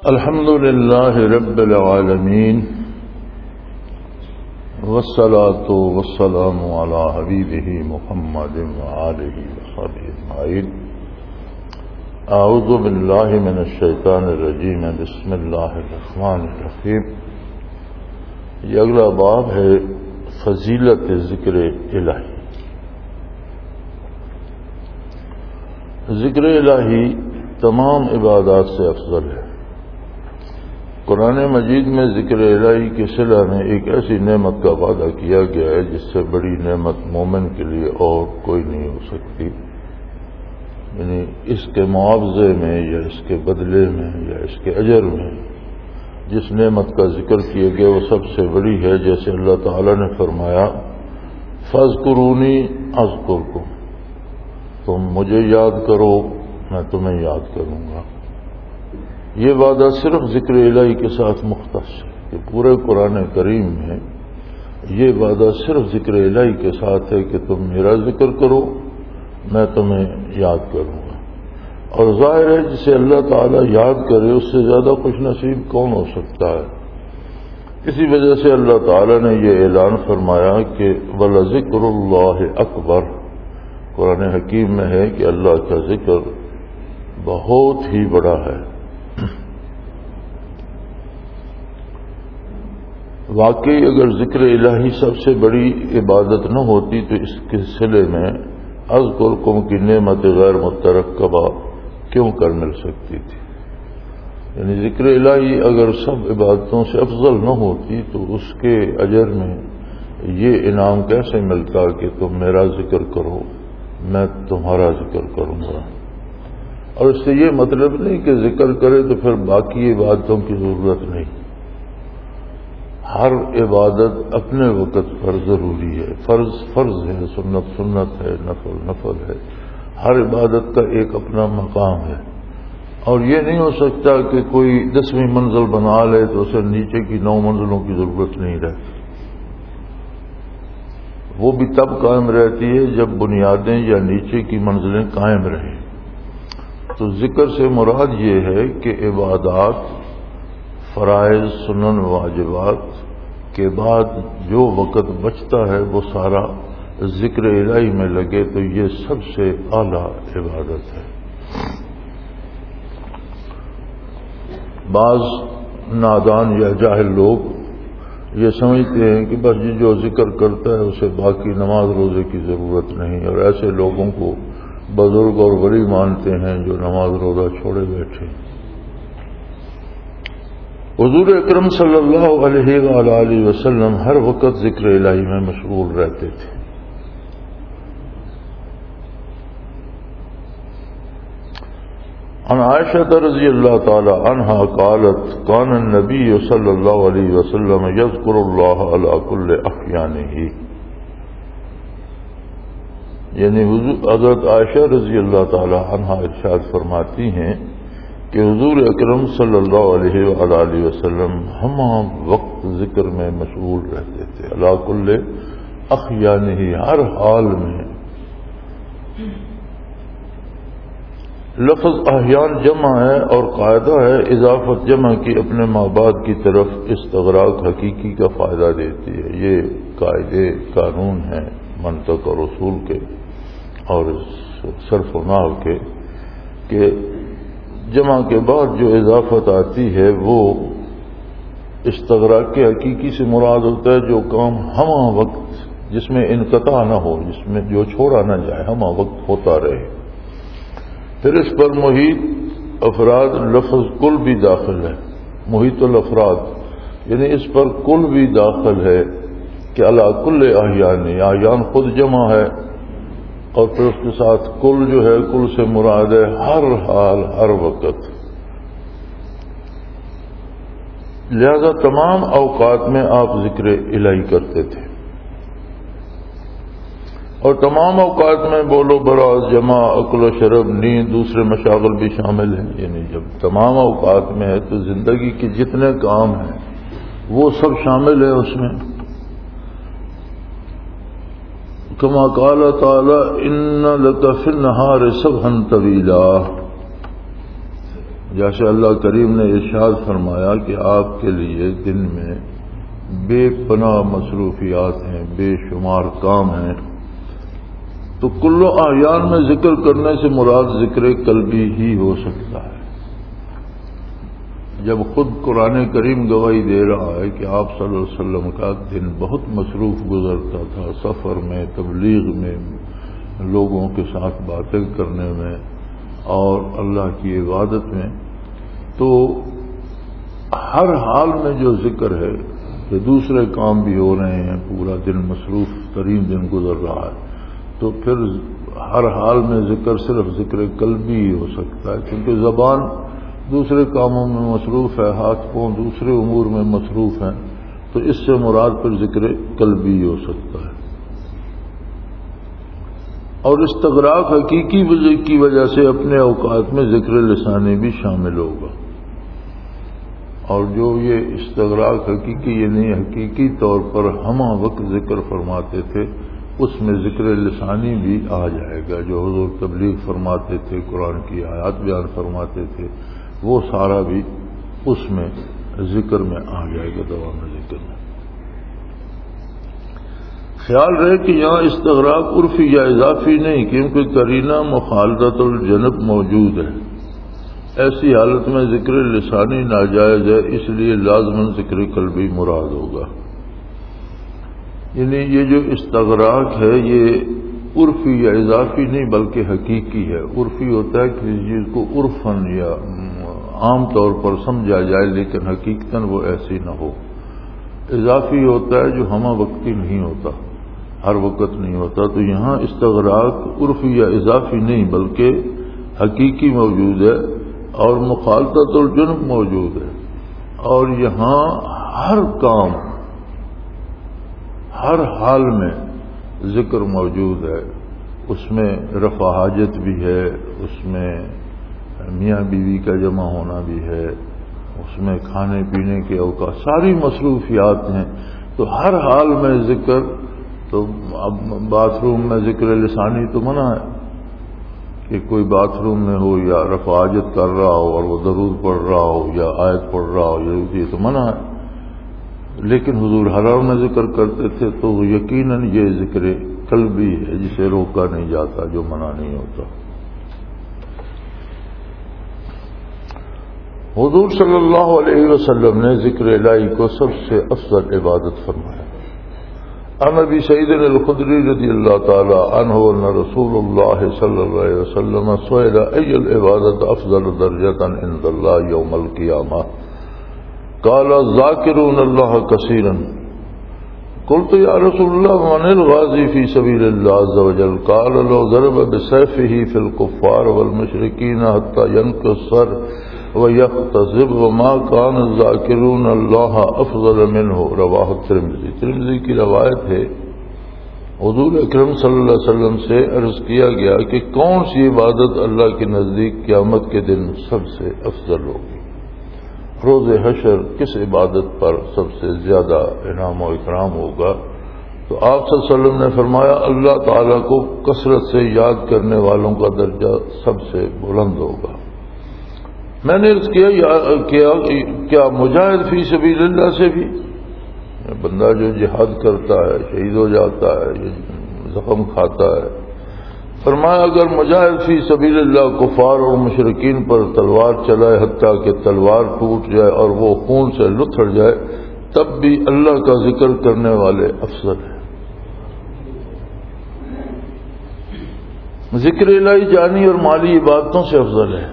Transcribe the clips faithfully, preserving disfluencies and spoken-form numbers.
الحمد لله رب العالمين والصلاة والسلام على حبيبه محمد وآله وصحبه أجمعين. أعوذ بالله من الشيطان الرجيم. بسم الله الرحمن الرحيم. یہ اگلا باب ہے فضیلت ذکر الہی. ذکر الہی تمام عبادات سے افضل ہے. قرآن مجید میں ذکر الہی کے صلہ میں ایک ایسی نعمت کا وعدہ کیا گیا ہے جس سے بڑی نعمت مومن کے لیے اور کوئی نہیں ہو سکتی. یعنی اس کے معاوضے میں یا اس کے بدلے میں یا اس کے اجر میں جس نعمت کا ذکر کیا گیا وہ سب سے بڑی ہے. جیسے اللہ تعالی نے فرمایا فاذکرونی اذکرکم، تم مجھے یاد کرو میں تمہیں یاد کروں گا. یہ وعدہ صرف ذکر الہی کے ساتھ مختص ہے کہ پورے قرآن کریم میں یہ وعدہ صرف ذکر الہی کے ساتھ ہے کہ تم میرا ذکر کرو میں تمہیں یاد کروں گا. اور ظاہر ہے جسے اللہ تعالیٰ یاد کرے اس سے زیادہ خوش نصیب کون ہو سکتا ہے. اسی وجہ سے اللہ تعالیٰ نے یہ اعلان فرمایا کہ وَلَذِكْرُ اللَّهِ أَكْبَرُ. قرآن حکیم میں ہے کہ اللہ کا ذکر بہت ہی بڑا ہے. واقعی اگر ذکر الہی سب سے بڑی عبادت نہ ہوتی تو اس کے صلے میں اذکرکم کی نعمت غیر مترکبہ کیوں کر مل سکتی تھی. یعنی ذکر الہی اگر سب عبادتوں سے افضل نہ ہوتی تو اس کے اجر میں یہ انعام کیسے ملتا کہ تم میرا ذکر کرو میں تمہارا ذکر کروں گا. اور اس سے یہ مطلب نہیں کہ ذکر کرے تو پھر باقی عبادتوں کی ضرورت نہیں. ہر عبادت اپنے وقت پر ضروری ہے. فرض فرض ہے، سنت سنت ہے، نفل نفل ہے. ہر عبادت کا ایک اپنا مقام ہے. اور یہ نہیں ہو سکتا کہ کوئی دسویں منزل بنا لے تو اسے نیچے کی نو منزلوں کی ضرورت نہیں رہتی. وہ بھی تب قائم رہتی ہے جب بنیادیں یا نیچے کی منزلیں قائم رہیں. تو ذکر سے مراد یہ ہے کہ عبادات فرائض سنن واجبات کے بعد جو وقت بچتا ہے وہ سارا ذکر الہی میں لگے تو یہ سب سے اعلیٰ عبادت ہے. بعض نادان یا جاہل لوگ یہ سمجھتے ہیں کہ بس جو ذکر کرتا ہے اسے باقی نماز روزے کی ضرورت نہیں، اور ایسے لوگوں کو بزرگ اور ولی مانتے ہیں جو نماز روزہ چھوڑے بیٹھے. حضور اکرم صلی اللہ علیہ وآلہ وسلم ہر وقت ذکر الہی میں مشغول رہتے تھے. عن عائشہ رضی اللہ تعالی عنہا قالت کان النبی صلی اللہ علیہ وسلم یذکر اللہ علی کل احیانہ. یعنی حضرت عائشہ رضی اللہ تعالی عنہا ارشاد فرماتی ہیں کہ حضور اکرم صلی اللہ علیہ وآلہ وسلم ہم وقت ذکر میں مشغول رہتے تھے. علی کل احیانہ، ہر حال میں. لفظ احیان جمع ہے اور قاعدہ ہے اضافت جمع کی اپنے مابعد کی طرف استغراق حقیقی کا فائدہ دیتی ہے. یہ قاعدے قانون ہیں منطق اور اصول کے اور صرف و نحو کے کہ جمع کے بعد جو اضافت آتی ہے وہ استغراق کے حقیقی سے مراد ہوتا ہے جو کام ہمہ وقت جس میں انقطاع نہ ہو، جس میں جو چھوڑا نہ جائے، ہمہ وقت ہوتا رہے. پھر اس پر محیط افراد لفظ کل بھی داخل ہے. محیط الافراد یعنی اس پر کل بھی داخل ہے کہ علی کل احیان، احیان خود جمع ہے اور پھر اس کے ساتھ کل جو ہے کل سے مراد ہے ہر حال ہر وقت. لہذا تمام اوقات میں آپ ذکر الہی کرتے تھے اور تمام اوقات میں بولو براز جمع عقل و شرب نیند دوسرے مشاغل بھی شامل ہیں. یعنی جب تمام اوقات میں ہے تو زندگی کے جتنے کام ہیں وہ سب شامل ہیں اس میں. کما قال تعالی ان لک فی النہار سبحا طویلا. جیسے اللہ کریم نے ارشاد فرمایا کہ آپ کے لیے دن میں بے پناہ مصروفیات ہیں، بے شمار کام ہیں، تو کل احیان میں ذکر کرنے سے مراد ذکر قلبی ہی ہو سکتا ہے۔ جب خود قرآن کریم گواہی دے رہا ہے کہ آپ صلی اللہ علیہ وسلم کا دن بہت مصروف گزرتا تھا، سفر میں، تبلیغ میں، لوگوں کے ساتھ باتیں کرنے میں اور اللہ کی عبادت میں، تو ہر حال میں جو ذکر ہے کہ دوسرے کام بھی ہو رہے ہیں، پورا دن مصروف ترین دن گزر رہا ہے، تو پھر ہر حال میں ذکر صرف ذکر قلبی ہی ہو سکتا ہے، کیونکہ زبان دوسرے کاموں میں مصروف ہے، ہاتھ پاؤں دوسرے امور میں مصروف ہیں، تو اس سے مراد پھر ذکر قلبی ہی ہو سکتا ہے۔ اور استغراق حقیقی وجہ کی وجہ سے اپنے اوقات میں ذکر لسانی بھی شامل ہوگا، اور جو یہ استغراق حقیقی یعنی حقیقی طور پر ہمہ وقت ذکر فرماتے تھے، اس میں ذکر لسانی بھی آ جائے گا۔ جو حضور تبلیغ فرماتے تھے، قرآن کی آیات بیان فرماتے تھے، وہ سارا بھی اس میں ذکر میں آ جائے گا، دوام ذکر میں۔ خیال رہے کہ یہاں استغراق عرفی یا اضافی نہیں، کیونکہ قرینہ مخالطت الجنب موجود ہے، ایسی حالت میں ذکر لسانی ناجائز ہے، اس لیے لازماً ذکر قلبی مراد ہوگا۔ یعنی یہ جو استغراق ہے یہ عرفی یا اضافی نہیں بلکہ حقیقی ہے۔ عرفی ہوتا ہے کسی چیز کو عرفاً یا عام طور پر سمجھا جائے لیکن حقیقتاً وہ ایسی نہ ہو۔ اضافی ہوتا ہے جو ہمہ وقتی نہیں ہوتا، ہر وقت نہیں ہوتا۔ تو یہاں استغراق عرفی یا اضافی نہیں بلکہ حقیقی موجود ہے، اور مخالطت الجنب موجود ہے، اور یہاں ہر کام ہر حال میں ذکر موجود ہے۔ اس میں رفع حاجت بھی ہے، اس میں میاں بیوی کا جمع ہونا بھی ہے، اس میں کھانے پینے کے اوقات، ساری مصروفیات ہیں، تو ہر حال میں ذکر۔ تو اب باتھ روم میں ذکر لسانی تو منع ہے کہ کوئی باتھ روم میں ہو یا رفع حاجت کر رہا ہو اور وہ درود پڑھ رہا ہو یا آیت پڑھ رہا ہو، یہ تو منع ہے، لیکن حضور ہر حال میں ذکر کرتے تھے، تو یقیناً یہ ذکر قلبی ہے جسے روکا نہیں جاتا، جو منع نہیں ہوتا۔ حضور صلی اللہ علیہ وسلم نے ذکر الہی کو سب سے افضل عبادت فرمایا۔ عن ابی سعید الخدری رضی اللہ تعالی عنہ ان رسول اللہ صلی اللہ علیہ وسلم سئل ای العبادت افضل درجۃ عند اللہ یوم القیامہ قال الذاکرون اللہ کثیرا قلت یا رسول اللہ من الغازی فی سبیل اللہ عز وجل قال لو ضرب بسیفہ فی الکفار والمشرکین حتی ینکسر وَيَخْتَزِبْ وَمَا كَانَ الذَّاكِرُونَ اللَّهَ أَفْضَلَ مِنْهُ رواہ ترمذی۔ ترمذی کی روایت ہے، حضور اکرم صلی اللہ علیہ وسلم سے عرض کیا گیا کہ کون سی عبادت اللہ کے نزدیک قیامت کے دن سب سے افضل ہوگی، روز حشر کس عبادت پر سب سے زیادہ انعام و اکرام ہوگا؟ تو آپ صلی اللہ علیہ وسلم نے فرمایا اللہ تعالیٰ کو کثرت سے یاد کرنے والوں کا درجہ سب سے بلند ہوگا۔ میں نے عرض کیا کیا کیا مجاہد فی سبیل اللہ سے بھی؟ بندہ جو جہاد کرتا ہے، شہید ہو جاتا ہے، زخم کھاتا ہے، فرمایا اگر مجاہد فی سبیل اللہ کفار اور مشرکین پر تلوار چلائے حتیٰ کہ تلوار ٹوٹ جائے اور وہ خون سے لتھڑ جائے، تب بھی اللہ کا ذکر کرنے والے افضل ہیں۔ ذکر الہی جانی اور مالی عبادتوں سے افضل ہے۔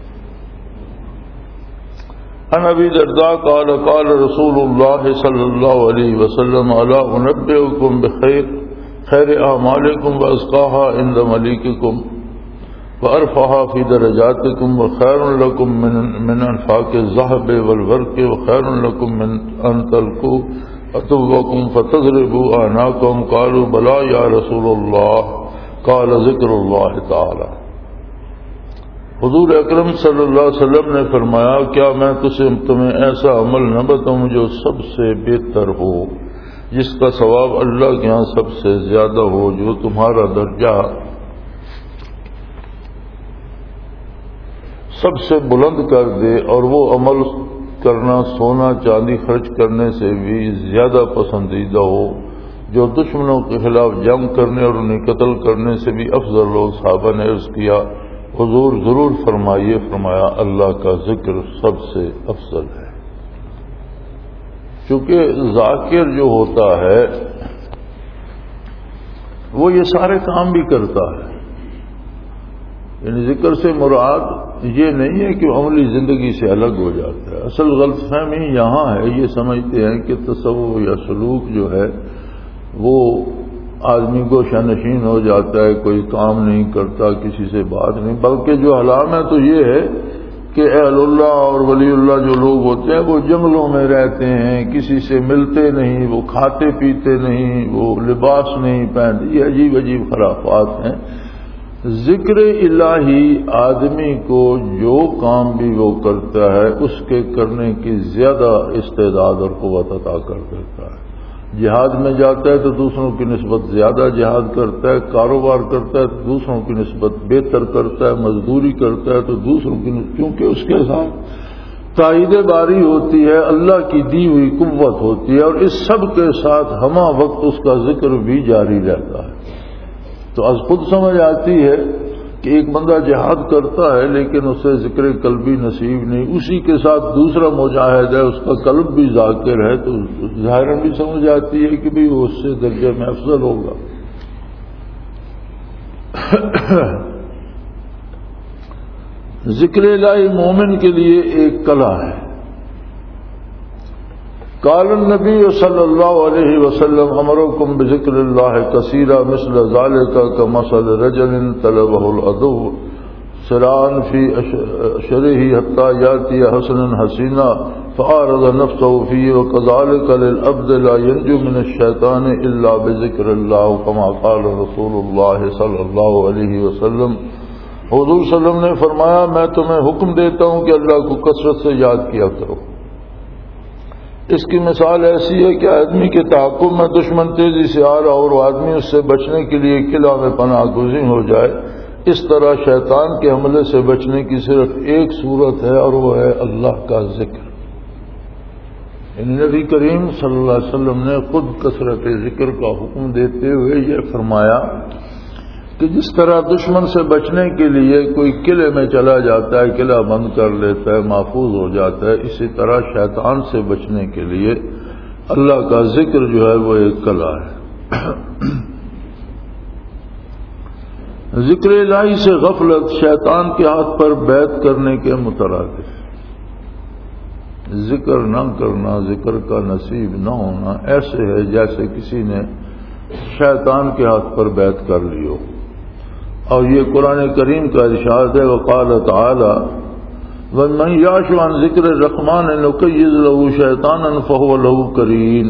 عن ابی درداء قال قال رسول اللہ صلی اللہ علیہ وسلم الا انبئکم بخیر خیر اعمالکم وازکاها عند ملیککم وارفعها فی درجاتکم وخیر لکم من من انفاق الذهب والورق وخیر لکم من ان تلقوا عدوکم فتضربوا اعناقهم قالوا بلى یا رسول اللہ قال ذکر اللہ تعالی۔ حضور اکرم صلی اللہ علیہ وسلم نے فرمایا کیا میں تمہیں ایسا عمل نہ بتاؤں جو سب سے بہتر ہو، جس کا ثواب اللہ کے ہاں سب سے زیادہ ہو، جو تمہارا درجہ سب سے بلند کر دے اور وہ عمل کرنا سونا چاندی خرچ کرنے سے بھی زیادہ پسندیدہ ہو جو دشمنوں کے خلاف جنگ کرنے اور انہیں قتل کرنے سے بھی افضل ہو۔ صحابہ نے عرض کیا حضور ضرور فرمائیے۔ فرمایا اللہ کا ذکر سب سے افضل ہے۔ چونکہ ذاکر جو ہوتا ہے وہ یہ سارے کام بھی کرتا ہے، یعنی ذکر سے مراد یہ نہیں ہے کہ عملی زندگی سے الگ ہو جاتا ہے۔ اصل غلط فہمی یہاں ہے، یہ سمجھتے ہیں کہ تصوف یا سلوک جو ہے وہ آدمی گوشہ نشین ہو جاتا ہے، کوئی کام نہیں کرتا، کسی سے بات نہیں، بلکہ جو حلام ہے تو یہ ہے کہ اہل اللہ اور ولی اللہ جو لوگ ہوتے ہیں وہ جنگلوں میں رہتے ہیں، کسی سے ملتے نہیں، وہ کھاتے پیتے نہیں، وہ لباس نہیں پہنتے، یہ عجیب عجیب خرافات ہیں۔ ذکر الہی آدمی کو جو کام بھی وہ کرتا ہے اس کے کرنے کی زیادہ استعداد اور قوت عطا کر دیتا ہے۔ جہاد میں جاتا ہے تو دوسروں کی نسبت زیادہ جہاد کرتا ہے، کاروبار کرتا ہے تو دوسروں کی نسبت بہتر کرتا ہے، مزدوری کرتا ہے تو دوسروں کی نسبت، کیونکہ اس کے ساتھ تائید باری ہوتی ہے، اللہ کی دی ہوئی قوت ہوتی ہے، اور اس سب کے ساتھ ہمہ وقت اس کا ذکر بھی جاری رہتا ہے۔ تو از خود سمجھ آتی ہے کہ ایک بندہ جہاد کرتا ہے لیکن اسے ذکر قلبی نصیب نہیں، اسی کے ساتھ دوسرا مجاہد ہے، اس کا قلب بھی ذاکر ہے، تو ظاہراً بھی سمجھ آتی ہے کہ بھی وہ اس سے درجے میں افضل ہوگا۔ ذکر الہی مومن کے لیے ایک کلا ہے۔ قال النبی صلی اللہ علیہ وسلم امرکم بذکر اللہ کثیرا مثل ذالک کمثل رجل طلبہ العدو سرعان فی شرہ حتی یاتی حسنا حسینا فعارض نفسه فی وکذالک للعبد لا ینجو من الشیطان الا بذکر اللہ کما قال رسول اللہ صلی اللہ علیہ وسلم۔ حضور صلی اللہ علیہ وسلم نے فرمایا میں تمہیں حکم دیتا ہوں کہ اللہ کو کثرت سے یاد کیا کرو۔ اس کی مثال ایسی ہے کہ آدمی کے تعاقب میں دشمن تیزی سے آ رہا اور وہ آدمی اس سے بچنے کے لیے قلعہ میں پناہ گزین ہو جائے، اس طرح شیطان کے حملے سے بچنے کی صرف ایک صورت ہے اور وہ ہے اللہ کا ذکر۔ نبی کریم صلی اللہ علیہ وسلم نے خود کثرت ذکر کا حکم دیتے ہوئے یہ فرمایا کہ جس طرح دشمن سے بچنے کے لیے کوئی قلعے میں چلا جاتا ہے، قلعہ بند کر لیتا ہے، محفوظ ہو جاتا ہے، اسی طرح شیطان سے بچنے کے لیے اللہ کا ذکر جو ہے وہ ایک کلا ہے۔ ذکر الہی سے غفلت شیطان کے ہاتھ پر بیعت کرنے کے مترادف۔ ذکر نہ کرنا، ذکر کا نصیب نہ ہونا ایسے ہے جیسے کسی نے شیطان کے ہاتھ پر بیعت کر لی ہو۔ اور یہ قرآن کریم کا ارشاد ہے وقال تعالی وَمَن يَعْشُ عَن ذِكْرِ الرَّحْمَنِ نُقَيِّضْ لَهُ شَيْطَانًا فَهُوَ لَهُ قَرِينٌ۔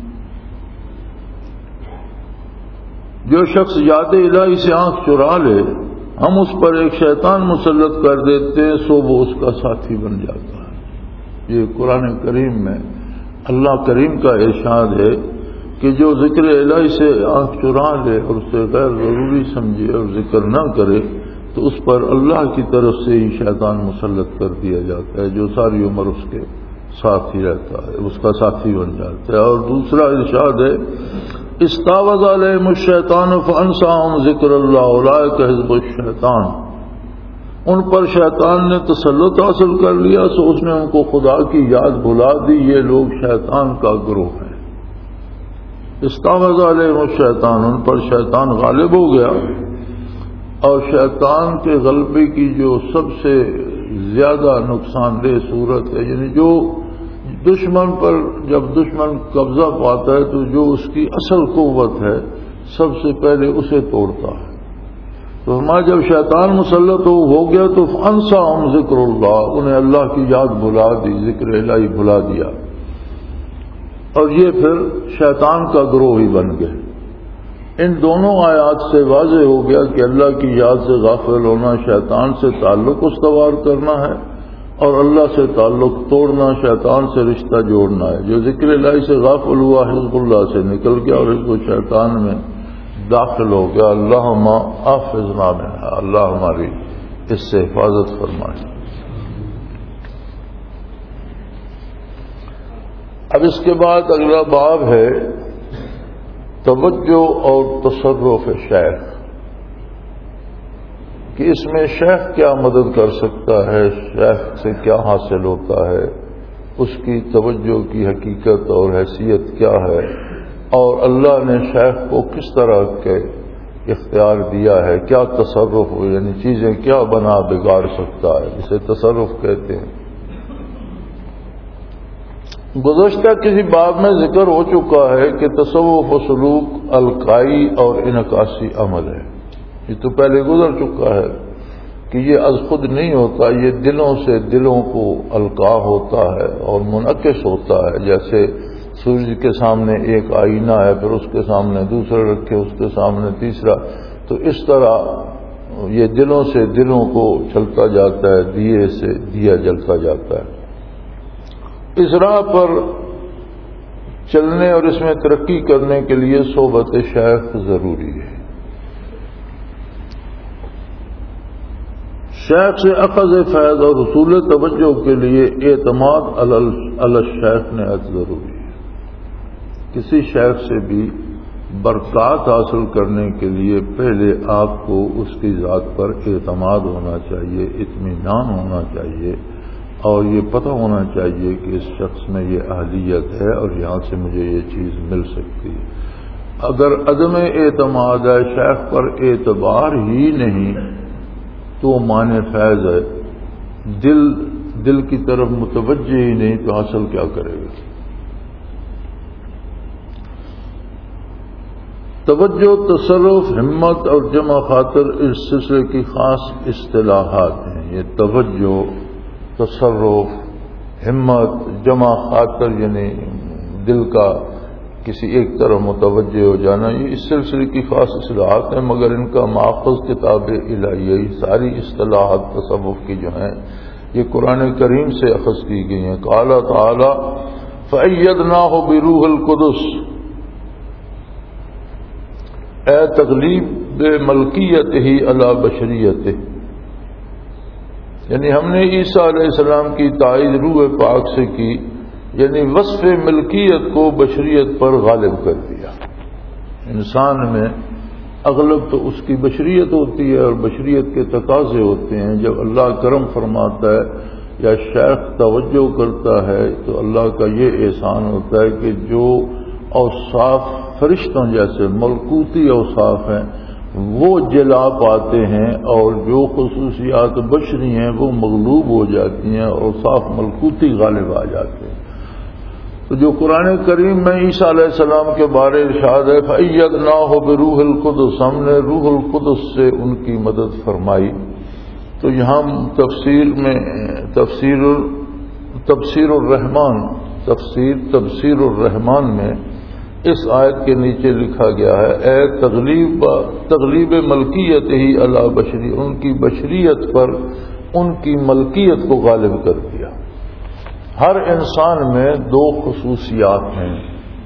جو شخص یاد الہی سے آنکھ چرا لے ہم اس پر ایک شیطان مسلط کر دیتے ہیں سو وہ اس کا ساتھی بن جاتا ہے۔ یہ قرآن کریم میں اللہ کریم کا ارشاد ہے کہ جو ذکر الہی سے آنکھ چرا لے اور اسے غیر ضروری سمجھے اور ذکر نہ کرے تو اس پر اللہ کی طرف سے ہی شیطان مسلط کر دیا جاتا ہے، جو ساری عمر اس کے ساتھ ہی رہتا ہے، اس کا ساتھی بن جاتا ہے۔ اور دوسرا ارشاد ہے استعوذ علیہم الشیطان فانساہم ذکر اللہ اولئک حزب الشیطان۔ ان پر شیطان نے تسلط حاصل کر لیا تو اس نے ان کو خدا کی یاد بھلا دی، یہ لوگ شیطان کا گروہ ہے۔ استعوذ علیہم الشیطان، ان پر شیطان غالب ہو گیا، اور شیطان کے غلبے کی جو سب سے زیادہ نقصان دہ صورت ہے، یعنی جو دشمن پر جب دشمن قبضہ پاتا ہے تو جو اس کی اصل قوت ہے سب سے پہلے اسے توڑتا ہے۔ تو ہمارا جب شیطان مسلط ہو گیا تو انساہم ذکر اللہ، انہیں اللہ کی یاد بھلا دی، ذکر الہی بھلا دیا، اور یہ پھر شیطان کا گروہ ہی بن گئے۔ ان دونوں آیات سے واضح ہو گیا کہ اللہ کی یاد سے غافل ہونا شیطان سے تعلق استوار کرنا ہے، اور اللہ سے تعلق توڑنا شیطان سے رشتہ جوڑنا ہے۔ جو ذکر الہی سے غافل ہوا حزب اللہ سے نکل گیا اور حزب شیطان میں داخل ہو گیا۔ اللہم احفظنا منہا، اللہ ہماری اس سے حفاظت فرمائے۔ اب اس کے بعد اگلا باب ہے توجہ اور تصرف شیخ، کہ اس میں شیخ کیا مدد کر سکتا ہے، شیخ سے کیا حاصل ہوتا ہے، اس کی توجہ کی حقیقت اور حیثیت کیا ہے، اور اللہ نے شیخ کو کس طرح کے اختیار دیا ہے، کیا تصرف یعنی چیزیں کیا بنا بگاڑ سکتا ہے، جسے تصرف کہتے ہیں۔ گزشتہ کسی باب میں ذکر ہو چکا ہے کہ تصوف و سلوک القائی اور انعکاسی عمل ہے، یہ تو پہلے گزر چکا ہے کہ یہ از خود نہیں ہوتا، یہ دلوں سے دلوں کو القاء ہوتا ہے اور منعکس ہوتا ہے، جیسے سورج کے سامنے ایک آئینہ ہے، پھر اس کے سامنے دوسرا رکھے، اس کے سامنے تیسرا، تو اس طرح یہ دلوں سے دلوں کو چلتا جاتا ہے، دیے سے دیا جلتا جاتا ہے۔ اس راہ پر چلنے اور اس میں ترقی کرنے کے لیے صحبت شیخ ضروری ہے۔ شیخ سے اخذ فیض اور حصول توجہ کے لیے اعتماد علی الشیخ نہایت ضروری ہے۔ کسی شیخ سے بھی برکات حاصل کرنے کے لیے پہلے آپ کو اس کی ذات پر اعتماد ہونا چاہیے، اطمینان ہونا چاہیے، اور یہ پتہ ہونا چاہیے کہ اس شخص میں یہ اہلیت ہے اور یہاں سے مجھے یہ چیز مل سکتی ہے۔ اگر عدم اعتماد ہے، شیخ پر اعتبار ہی نہیں، تو وہ معنی فیض ہے، دل دل کی طرف متوجہ ہی نہیں، تو حاصل کیا کرے گا؟ توجہ، تصرف، ہمت اور جمع خاطر اس سلسلے کی خاص اصطلاحات ہیں۔ یہ توجہ، تصرف، ہمت، جمع خاطر یعنی دل کا کسی ایک طرف متوجہ ہو جانا، یہ اس سلسلے کی خاص اصطلاحات ہیں، مگر ان کا ماخذ کتاب الہیہ، ساری اصطلاحات تصوف کی جو ہیں یہ قرآن کریم سے اخذ کی گئی ہیں۔ قال تعالی فأیدناہ بروح القدس، اے تغلیب ملکیت ہی علی بشریت، یعنی ہم نے عیسیٰ علیہ السلام کی تائید روح پاک سے کی، یعنی وصف ملکیت کو بشریت پر غالب کر دیا۔ انسان میں اغلب تو اس کی بشریت ہوتی ہے اور بشریت کے تقاضے ہوتے ہیں۔ جب اللہ کرم فرماتا ہے یا شیخ توجہ کرتا ہے تو اللہ کا یہ احسان ہوتا ہے کہ جو اوصاف فرشتوں جیسے ملکوتی اوصاف ہیں وہ جلا پاتے ہیں، اور جو خصوصیات بشری ہیں وہ مغلوب ہو جاتی ہیں، اوصاف ملکوتی غالب آ جاتے ہیں۔ تو جو قرآن کریم میں عیسیٰ علیہ السلام کے بارے ارشاد ہے فَأَيَّدْنَاهُ بِرُوحِ الْقُدُسِ، ہم نے روح القدس سے ان کی مدد فرمائی۔ تو یہاں تفسیر میں تفسیر تفسیر الرحمان تفسیر تفسیر الرحمان میں اس آیت کے نیچے لکھا گیا ہے اے تغلیب تغلیب ملکیت ہی علی بشری، ان کی بشریت پر ان کی ملکیت کو غالب کر دیا۔ ہر انسان میں دو خصوصیات ہیں،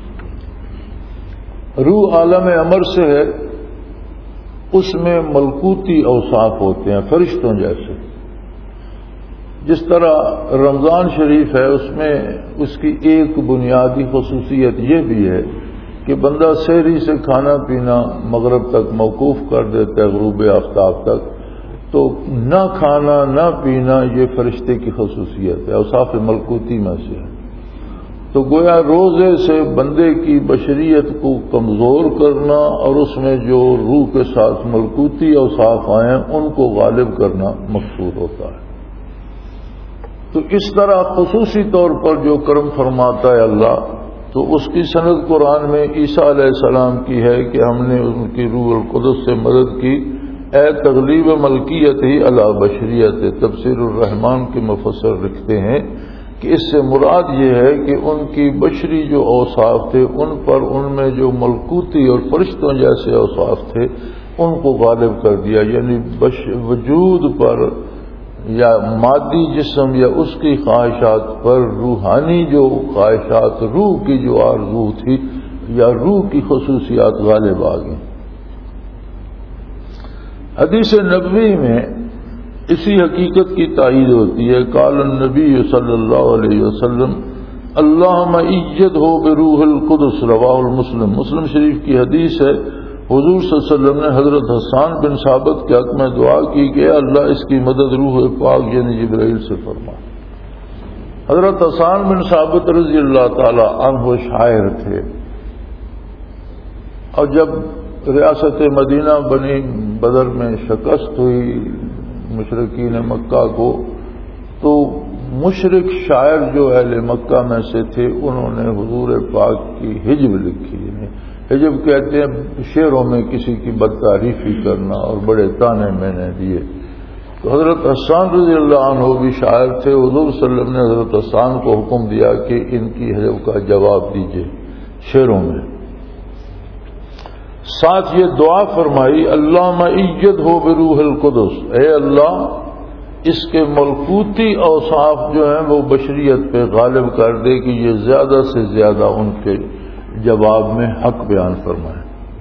روح عالم امر سے ہے، اس میں ملکوتی اوصاف ہوتے ہیں فرشتوں جیسے، جس طرح رمضان شریف ہے اس میں اس کی ایک بنیادی خصوصیت یہ بھی ہے کہ بندہ سحری سے کھانا پینا مغرب تک موقوف کر دیتا ہے، غروب آفتاب تک، تو نہ کھانا نہ پینا یہ فرشتے کی خصوصیت ہے، اوصاف ملکوتی میں سے ہے۔ تو گویا روزے سے بندے کی بشریت کو کمزور کرنا اور اس میں جو روح کے ساتھ ملکوتی اوصاف آئے ہیں ان کو غالب کرنا مقصود ہوتا ہے۔ تو اس طرح خصوصی طور پر جو کرم فرماتا ہے اللہ، تو اس کی سند قرآن میں عیسیٰ علیہ السلام کی ہے کہ ہم نے ان کی روح القدس سے مدد کی، اے تغلیب ملکیت ہی علی بشریت۔ تفسیر الرحمان کے مفسر لکھتے ہیں کہ اس سے مراد یہ ہے کہ ان کی بشری جو اوصاف تھے ان پر ان میں جو ملکوتی اور فرشتوں جیسے اوصاف تھے ان کو غالب کر دیا، یعنی وجود پر یا مادی جسم یا اس کی خواہشات پر روحانی جو خواہشات، روح کی جو آرزو تھی یا روح کی خصوصیات غالب آ گئیں۔ حدیث نبوی میں اسی حقیقت کی تائید ہوتی ہے۔ قال النبی صلی اللہ علیہ وسلم اللہم ایدہ بروح القدس، رواہ المسلم، مسلم شریف کی حدیث ہے، حضور صلی اللہ علیہ وسلم نے حضرت حسان بن ثابت کے حق میں دعا کی کہ اللہ اس کی مدد روح پاک یعنی جبرائیل سے فرما۔ حضرت حسان بن ثابت رضی اللہ تعالی عنہ شاعر تھے، اور جب ریاست مدینہ بنی بدر میں شکست ہوئی مشرکین مکہ کو، تو مشرک شاعر جو اہل مکہ میں سے تھے انہوں نے حضور پاک کی حجب لکھی۔ حجب کہتے ہیں شعروں میں کسی کی بدتعریفی کرنا، اور بڑے تانے میں نے دیے۔ تو حضرت حسان رضی اللہ عنہ بھی شاعر تھے، حضور صلی اللہ علیہ وسلم نے حضرت حسان کو حکم دیا کہ ان کی حجب کا جواب دیجئے شعروں میں۔ ساتھ یہ دعا فرمائی، اللہم ایدہ بروح القدس، اے اللہ اس کے ملکوتی اوصاف جو ہیں وہ بشریت پہ غالب کر دے کہ یہ زیادہ سے زیادہ ان کے جواب میں حق بیان فرمائے۔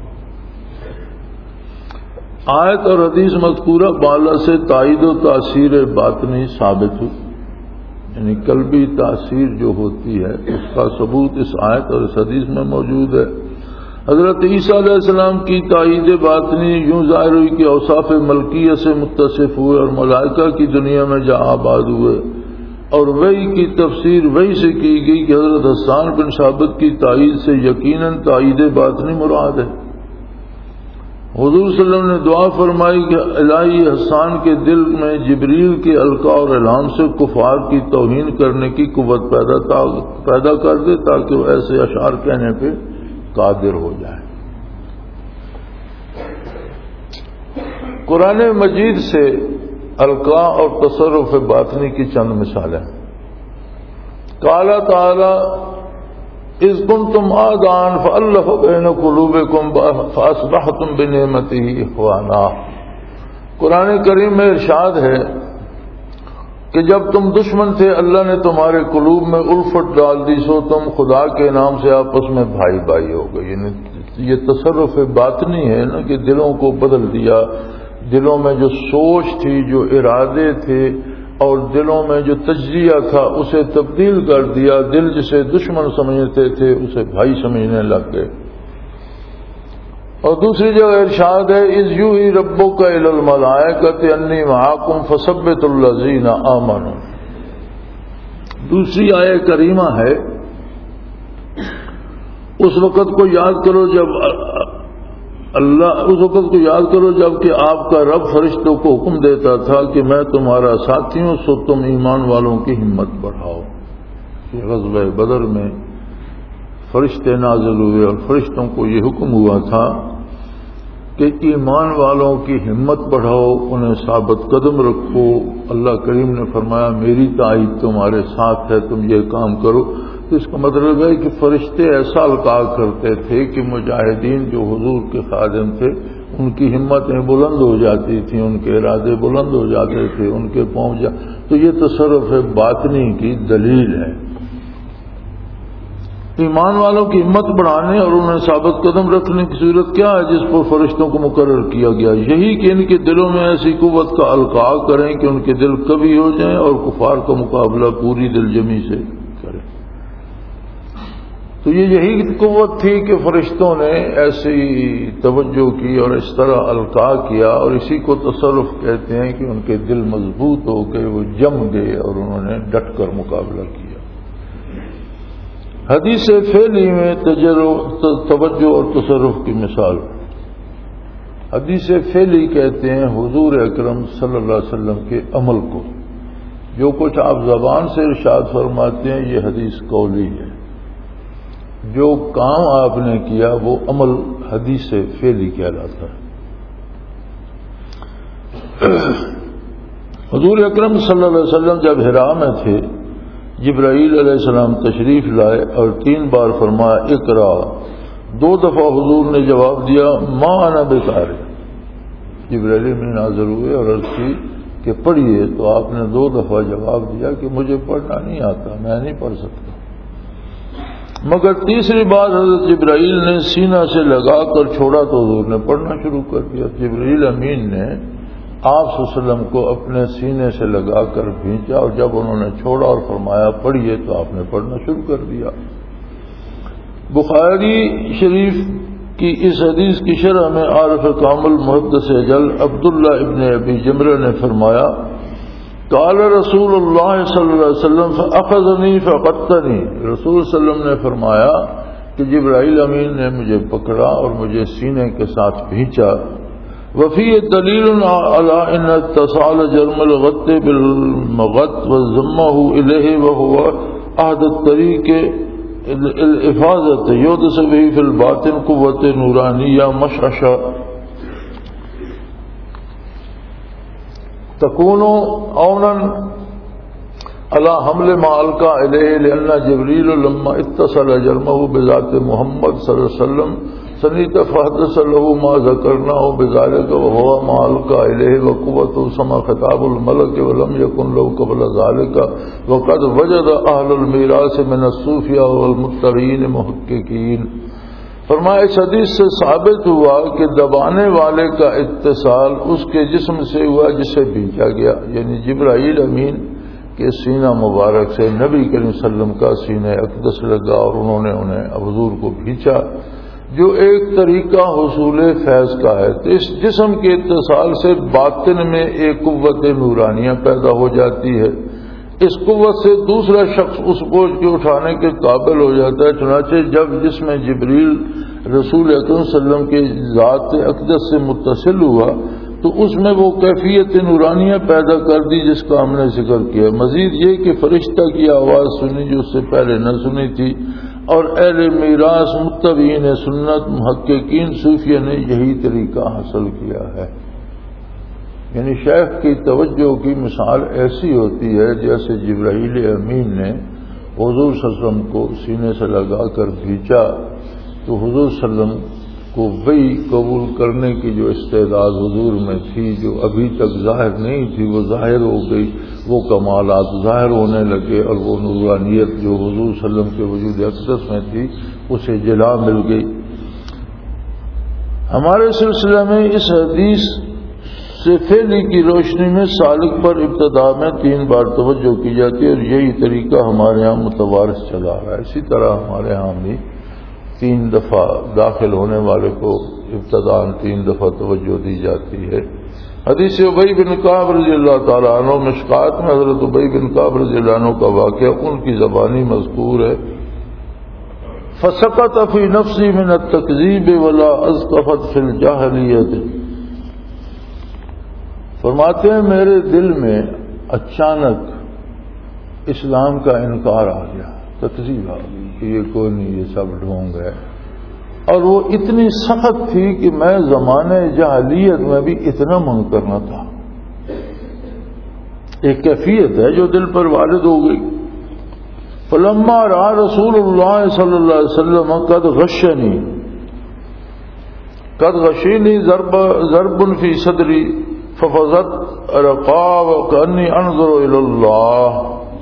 آیت اور حدیث مذکورہ بالا سے تائید و تاثیر باطنی ثابت ہوئی، یعنی قلبی تاثیر جو ہوتی ہے اس کا ثبوت اس آیت اور اس حدیث میں موجود ہے۔ حضرت عیسیٰ علیہ السلام کی تائید باطنی یوں ظاہر ہوئی کہ اوصاف ملکیہ سے متصف ہوئے اور ملائکہ کی دنیا میں جا آباد ہوئے، اور وہی کی تفسیر وہی سے کی گئی کہ حضرت حسان بن ثابت کی تائید سے یقیناً تائید باطنی مراد ہے۔ حضور صلی اللہ علیہ وسلم نے دعا فرمائی کہ الہی حسان کے دل میں جبریل کے القاء اور الہام سے کفار کی توہین کرنے کی قوت پیدا پیدا کر دے تاکہ وہ ایسے اشعار کہنے پہ قادر ہو جائے۔ قرآن مجید سے القاء اور تصرف باطنی کی چند مثالیں۔ قال تعالی اذ کنتم اعداء فالف بین قلوبکم فاصبحتم بنعمتہ اخوانا۔ قرآن کریم میں ارشاد ہے کہ جب تم دشمن تھے اللہ نے تمہارے قلوب میں الفت ڈال دی، سو تم خدا کے نام سے آپس میں بھائی بھائی ہو گئے۔ یعنی یہ تصرف باطنی ہے نا کہ دلوں کو بدل دیا، دلوں میں جو سوچ تھی، جو ارادے تھے اور دلوں میں جو تجزیہ تھا اسے تبدیل کر دیا۔ دل جسے دشمن سمجھتے تھے اسے بھائی سمجھنے لگ گئے۔ اور دوسری جگہ ارشاد ہے اذ یوحی ربک الی الملائکۃ انی معکم فثبتوا الذین آمنوا۔ دوسری آیہ کریمہ ہے اس وقت کو یاد کرو جب اللہ اس وقت کو یاد کرو جب کہ آپ کا رب فرشتوں کو حکم دیتا تھا کہ میں تمہارا ساتھی ہوں، سو تم ایمان والوں کی ہمت بڑھاؤ۔ غزوہ بدر میں فرشتے نازل ہوئے اور فرشتوں کو یہ حکم ہوا تھا کہ ایمان والوں کی ہمت بڑھاؤ، انہیں ثابت قدم رکھو۔ اللہ کریم نے فرمایا میری تائید تمہارے ساتھ ہے، تم یہ کام کرو۔ تو اس کا مطلب ہے کہ فرشتے ایسا القاء کرتے تھے کہ مجاہدین جو حضور کے خادم تھے ان کی ہمتیں بلند ہو جاتی تھیں، ان کے ارادے بلند ہو جاتے تھے، ان کے پہنچ جا تو یہ تصرف باطنی کی دلیل ہے۔ ایمان والوں کی ہمت بڑھانے اور انہیں ثابت قدم رکھنے کی صورت کیا ہے جس پر فرشتوں کو مقرر کیا گیا؟ یہی کہ ان کے دلوں میں ایسی قوت کا القاء کریں کہ ان کے دل کبھی ہو جائیں اور کفار کا مقابلہ پوری دل جمی سے کریں۔ تو یہ یہی قوت تھی کہ فرشتوں نے ایسی توجہ کی اور اس طرح القاء کیا، اور اسی کو تصرف کہتے ہیں کہ ان کے دل مضبوط ہو گئے، وہ جم گئے اور انہوں نے ڈٹ کر مقابلہ کیا۔ حدیث فعلی میں توجہ اور تصرف کی مثال۔ حدیث فعلی کہتے ہیں حضور اکرم صلی اللہ علیہ وسلم کے عمل کو، جو کچھ آپ زبان سے ارشاد فرماتے ہیں یہ حدیث قولی ہے، جو کام آپ نے کیا وہ عمل حدیث فعلی کہلاتا ہے۔ حضور اکرم صلی اللہ علیہ وسلم جب حرا میں تھے جبرائیل علیہ السلام تشریف لائے اور تین بار فرمایا اقرا۔ دو دفعہ حضور نے جواب دیا ما انا بقارئ۔ جبرائیل میں نازل ہوئے اور عرض کی کہ پڑھیے، تو آپ نے دو دفعہ جواب دیا کہ مجھے پڑھنا نہیں آتا، میں نہیں پڑھ سکتا۔ مگر تیسری بار حضرت جبرائیل نے سینہ سے لگا کر چھوڑا تو حضور نے پڑھنا شروع کر دیا۔ جبرائیل امین نے آپ صلی اللہ علیہ وسلم کو اپنے سینے سے لگا کر بھیجا، اور جب انہوں نے چھوڑا اور فرمایا پڑھیے تو آپ نے پڑھنا شروع کر دیا۔ بخاری شریف کی اس حدیث کی شرح میں عارف کامل محدث اجل عبداللہ ابن ابی جمرہ نے فرمایا قال رسول اللہ صلی اللہ علیہ وسلم فاخذنی فقتنی، رسول صلی اللہ علیہ وسلم نے فرمایا کہ جبرائیل امین نے مجھے پکڑا اور مجھے سینے کے ساتھ بھینچا۔ وفی دلیل علی ان اتصال جرم الغط بالمغط وضمہ الیہ وهو احد الطریق الافاظت یودس به فی الباطن قوت نورانیہ مشعشہ تکون اونا علی حمل ما القى الیہ لان جبریل لما اتصل جرمہ بذات محمد صلی اللہ علیہ وسلم سنیت فحدث له ما ذکرناه بذلك وهو ما القى الیہ وقوت سما خطاب الملک ولم يكن له قبل ذلك وقد وجد اہل المیراث من الصوفیاء والمتقین محققین۔ فرمایا اس حدیث سے ثابت ہوا کہ دبانے والے کا اتصال اس کے جسم سے ہوا جسے بھیجا گیا، یعنی جبرائیل امین کے سینہ مبارک سے نبی کریم صلی اللہ علیہ وسلم کا سینہ اقدس لگا اور انہوں نے انہیں حضور کو بھیجا، جو ایک طریقہ حصول فیض کا ہے۔ تو اس جسم کے اتصال سے باطن میں ایک قوت نورانیہ پیدا ہو جاتی ہے، اس قوت سے دوسرا شخص اس بوجھ کے اٹھانے کے قابل ہو جاتا ہے۔ چنانچہ جب جسم جبریل رسول اکرم صلی اللہ علیہ وسلم کے ذات اقدس سے متصل ہوا تو اس میں وہ کیفیت نورانیہ پیدا کر دی جس کا ہم نے ذکر کیا۔ مزید یہ کہ فرشتہ کی آواز سنی جو اس سے پہلے نہ سنی تھی، اور اہل میراث متبعین سنت محققین صوفیہ نے یہی طریقہ حاصل کیا ہے۔ یعنی شیخ کی توجہ کی مثال ایسی ہوتی ہے جیسے جبرائیل امین نے حضور صلی اللہ علیہ وسلم کو سینے سے لگا کر بھیجا تو حضور صلی اللہ علیہ وسلم کو وہی قبول کرنے کی جو استعداد حضور میں تھی، جو ابھی تک ظاہر نہیں تھی، وہ ظاہر ہو گئی، وہ کمالات ظاہر ہونے لگے، اور وہ نورانیت جو حضور صلی اللہ علیہ وسلم کے وجود اقدس میں تھی اسے جلا مل گئی۔ ہمارے سلسلے میں اس حدیث سے فعلی کی روشنی میں سالک پر ابتدا میں تین بار توجہ کی جاتی ہے، اور یہی طریقہ ہمارے ہاں متوارث چلا رہا ہے۔ اسی طرح ہمارے ہاں بھی تین دفعہ داخل ہونے والے کو ابتداء تین دفعہ توجہ دی جاتی ہے۔ حدیث ابی بن کعب رضی اللہ تعالیٰ عنہ مشکات میں حضرت ابی بن کعب رضی اللہ عنہ کا واقعہ ان کی زبانی مذکور ہے۔ فسقط فی نفسی من التکذیب ولا ازقفت فی الجاہلیت، فرماتے ہیں میرے دل میں اچانک اسلام کا انکار آ گیا، تکذیب آ گئی کہ یہ کوئی نہیں، یہ سب ڈھونگ ہے، اور وہ اتنی سخت تھی کہ میں زمانے جاہلیت میں بھی اتنا منکر نہ تھا۔ ایک کیفیت ہے جو دل پر وارد ہو گئی۔ فلما رأى رسول اللہ صلی اللہ علیہ وسلم قد غشنی قد غشینی ضرب ضرب فی صدری ففزت رقا وکأنی انظر الی اللہ۔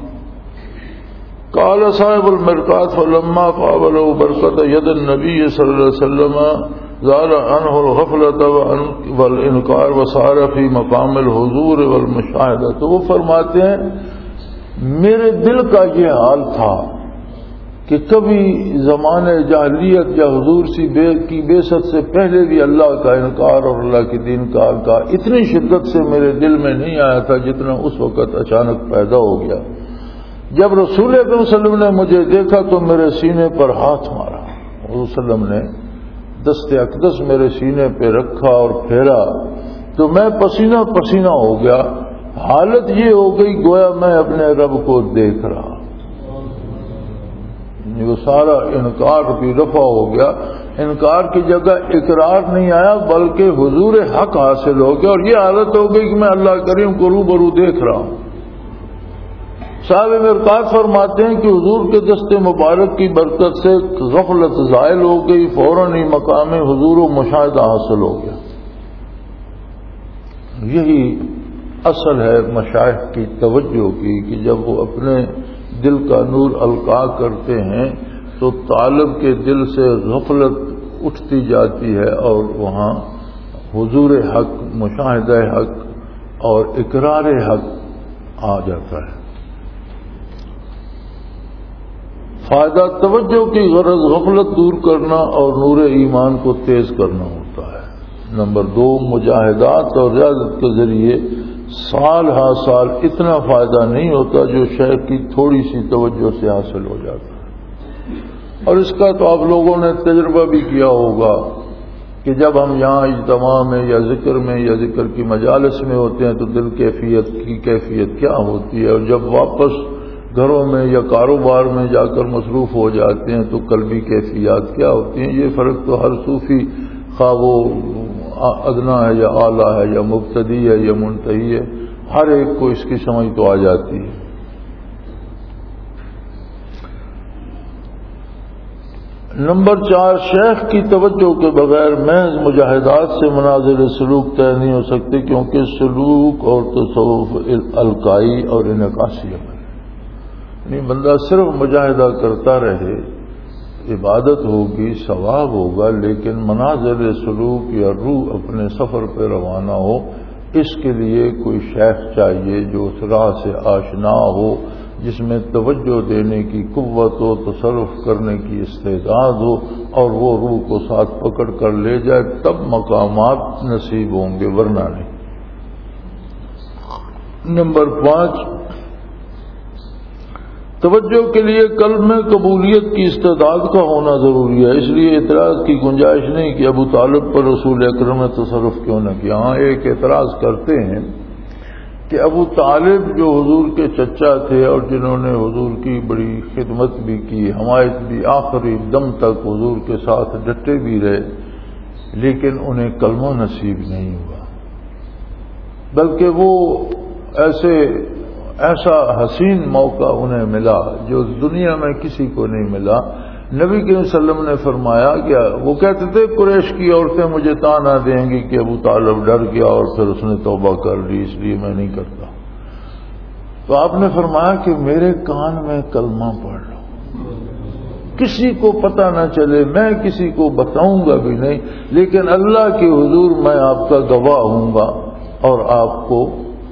قال صاحب المرقات فلما قابلوا برکت ید النبی صلی اللہ علیہ وسلم زال عنہ الغفلۃ والانکار وصار فی مقام الحضور والمشاہدہ۔ تو وہ فرماتے ہیں میرے دل کا یہ حال تھا کہ کبھی زمانے جاہلیت یا حضور سی بے کی بعثت سے پہلے بھی اللہ کا انکار اور اللہ کے دین کا انکار اتنی شدت سے میرے دل میں نہیں آیا تھا جتنا اس وقت اچانک پیدا ہو گیا۔ جب رسول اکرم صلی اللہ علیہ وسلم نے مجھے دیکھا تو میرے سینے پر ہاتھ مارا، حضور صلی اللہ علیہ وسلم نے دست اقدس میرے سینے پہ رکھا اور پھیرا تو میں پسینہ پسینہ ہو گیا۔ حالت یہ ہو گئی گویا میں اپنے رب کو دیکھ رہا، وہ سارا انکار بھی رفع ہو گیا۔ انکار کی جگہ اقرار نہیں آیا بلکہ حضور حق حاصل ہو گیا، اور یہ حالت ہو گئی کہ میں اللہ کریم کو روبرو دیکھ رہا ہوں۔ صاحب مرقات فرماتے ہیں کہ حضور کے دست مبارک کی برکت سے غفلت زائل ہو گئی، فوراً ہی مقام حضور و مشاہدہ حاصل ہو گیا۔ یہی اصل ہے مشائخ کی توجہ کی کہ جب وہ اپنے دل کا نور القاء کرتے ہیں تو طالب کے دل سے غفلت اٹھتی جاتی ہے اور وہاں حضور حق، مشاہدہ حق اور اقرار حق آ جاتا ہے۔ فائدہ توجہ کی غرض غفلت دور کرنا اور نور ایمان کو تیز کرنا ہوتا ہے۔ نمبر دو، مجاہدات اور ریاضت کے ذریعے سال ہا سال اتنا فائدہ نہیں ہوتا جو شیخ کی تھوڑی سی توجہ سے حاصل ہو جاتا ہے، اور اس کا تو آپ لوگوں نے تجربہ بھی کیا ہوگا کہ جب ہم یہاں اجتماع میں یا ذکر میں یا ذکر کی مجالس میں ہوتے ہیں تو دل کیفیت کی کیفیت کیا ہوتی ہے، اور جب واپس گھروں میں یا کاروبار میں جا کر مصروف ہو جاتے ہیں تو قلبی کیفیات کیا ہوتی ہیں۔ یہ فرق تو ہر صوفی، خواہ وہ ادنا ہے یا اعلیٰ ہے یا مبتدی ہے یا منتہی ہے، ہر ایک کو اس کی سمجھ تو آ جاتی ہے۔ نمبر چار، شیخ کی توجہ کے بغیر محض مجاہدات سے مناظر سلوک طے نہیں ہو سکتے، کیونکہ سلوک اور تصوف القائی اور انعکاسی ہے، یعنی بندہ صرف مجاہدہ کرتا رہے، عبادت ہوگی، ثواب ہوگا، لیکن مناظر سلوک یا روح اپنے سفر پہ روانہ ہو، اس کے لیے کوئی شیخ چاہیے جو اس راہ سے آشنا ہو، جس میں توجہ دینے کی قوت ہو، تصرف کرنے کی استعداد ہو، اور وہ روح کو ساتھ پکڑ کر لے جائے، تب مقامات نصیب ہوں گے، ورنہ نہیں۔ نمبر پانچ، توجہ کے لیے قلب میں قبولیت کی استعداد کا ہونا ضروری ہے، اس لیے اعتراض کی گنجائش نہیں کہ ابو طالب پر رسول اکرم نے تصرف کیوں نہ کیا۔ ہاں ایک اعتراض کرتے ہیں کہ ابو طالب جو حضور کے چچا تھے اور جنہوں نے حضور کی بڑی خدمت بھی کی، حمایت بھی، آخری دم تک حضور کے ساتھ ڈٹے بھی رہے، لیکن انہیں کلمہ نصیب نہیں ہوا، بلکہ وہ ایسے ایسا حسین موقع انہیں ملا جو دنیا میں کسی کو نہیں ملا۔ نبی کریم صلی اللہ علیہ وسلم نے فرمایا کہ وہ کہتے تھے قریش کی عورتیں مجھے تانا دیں گی کہ ابو طالب ڈر گیا اور پھر اس نے توبہ کر لی، اس لیے میں نہیں کرتا، تو آپ نے فرمایا کہ میرے کان میں کلمہ پڑھ لو، کسی کو پتہ نہ چلے، میں کسی کو بتاؤں گا بھی نہیں، لیکن اللہ کے حضور میں آپ کا گواہ ہوں گا اور آپ کو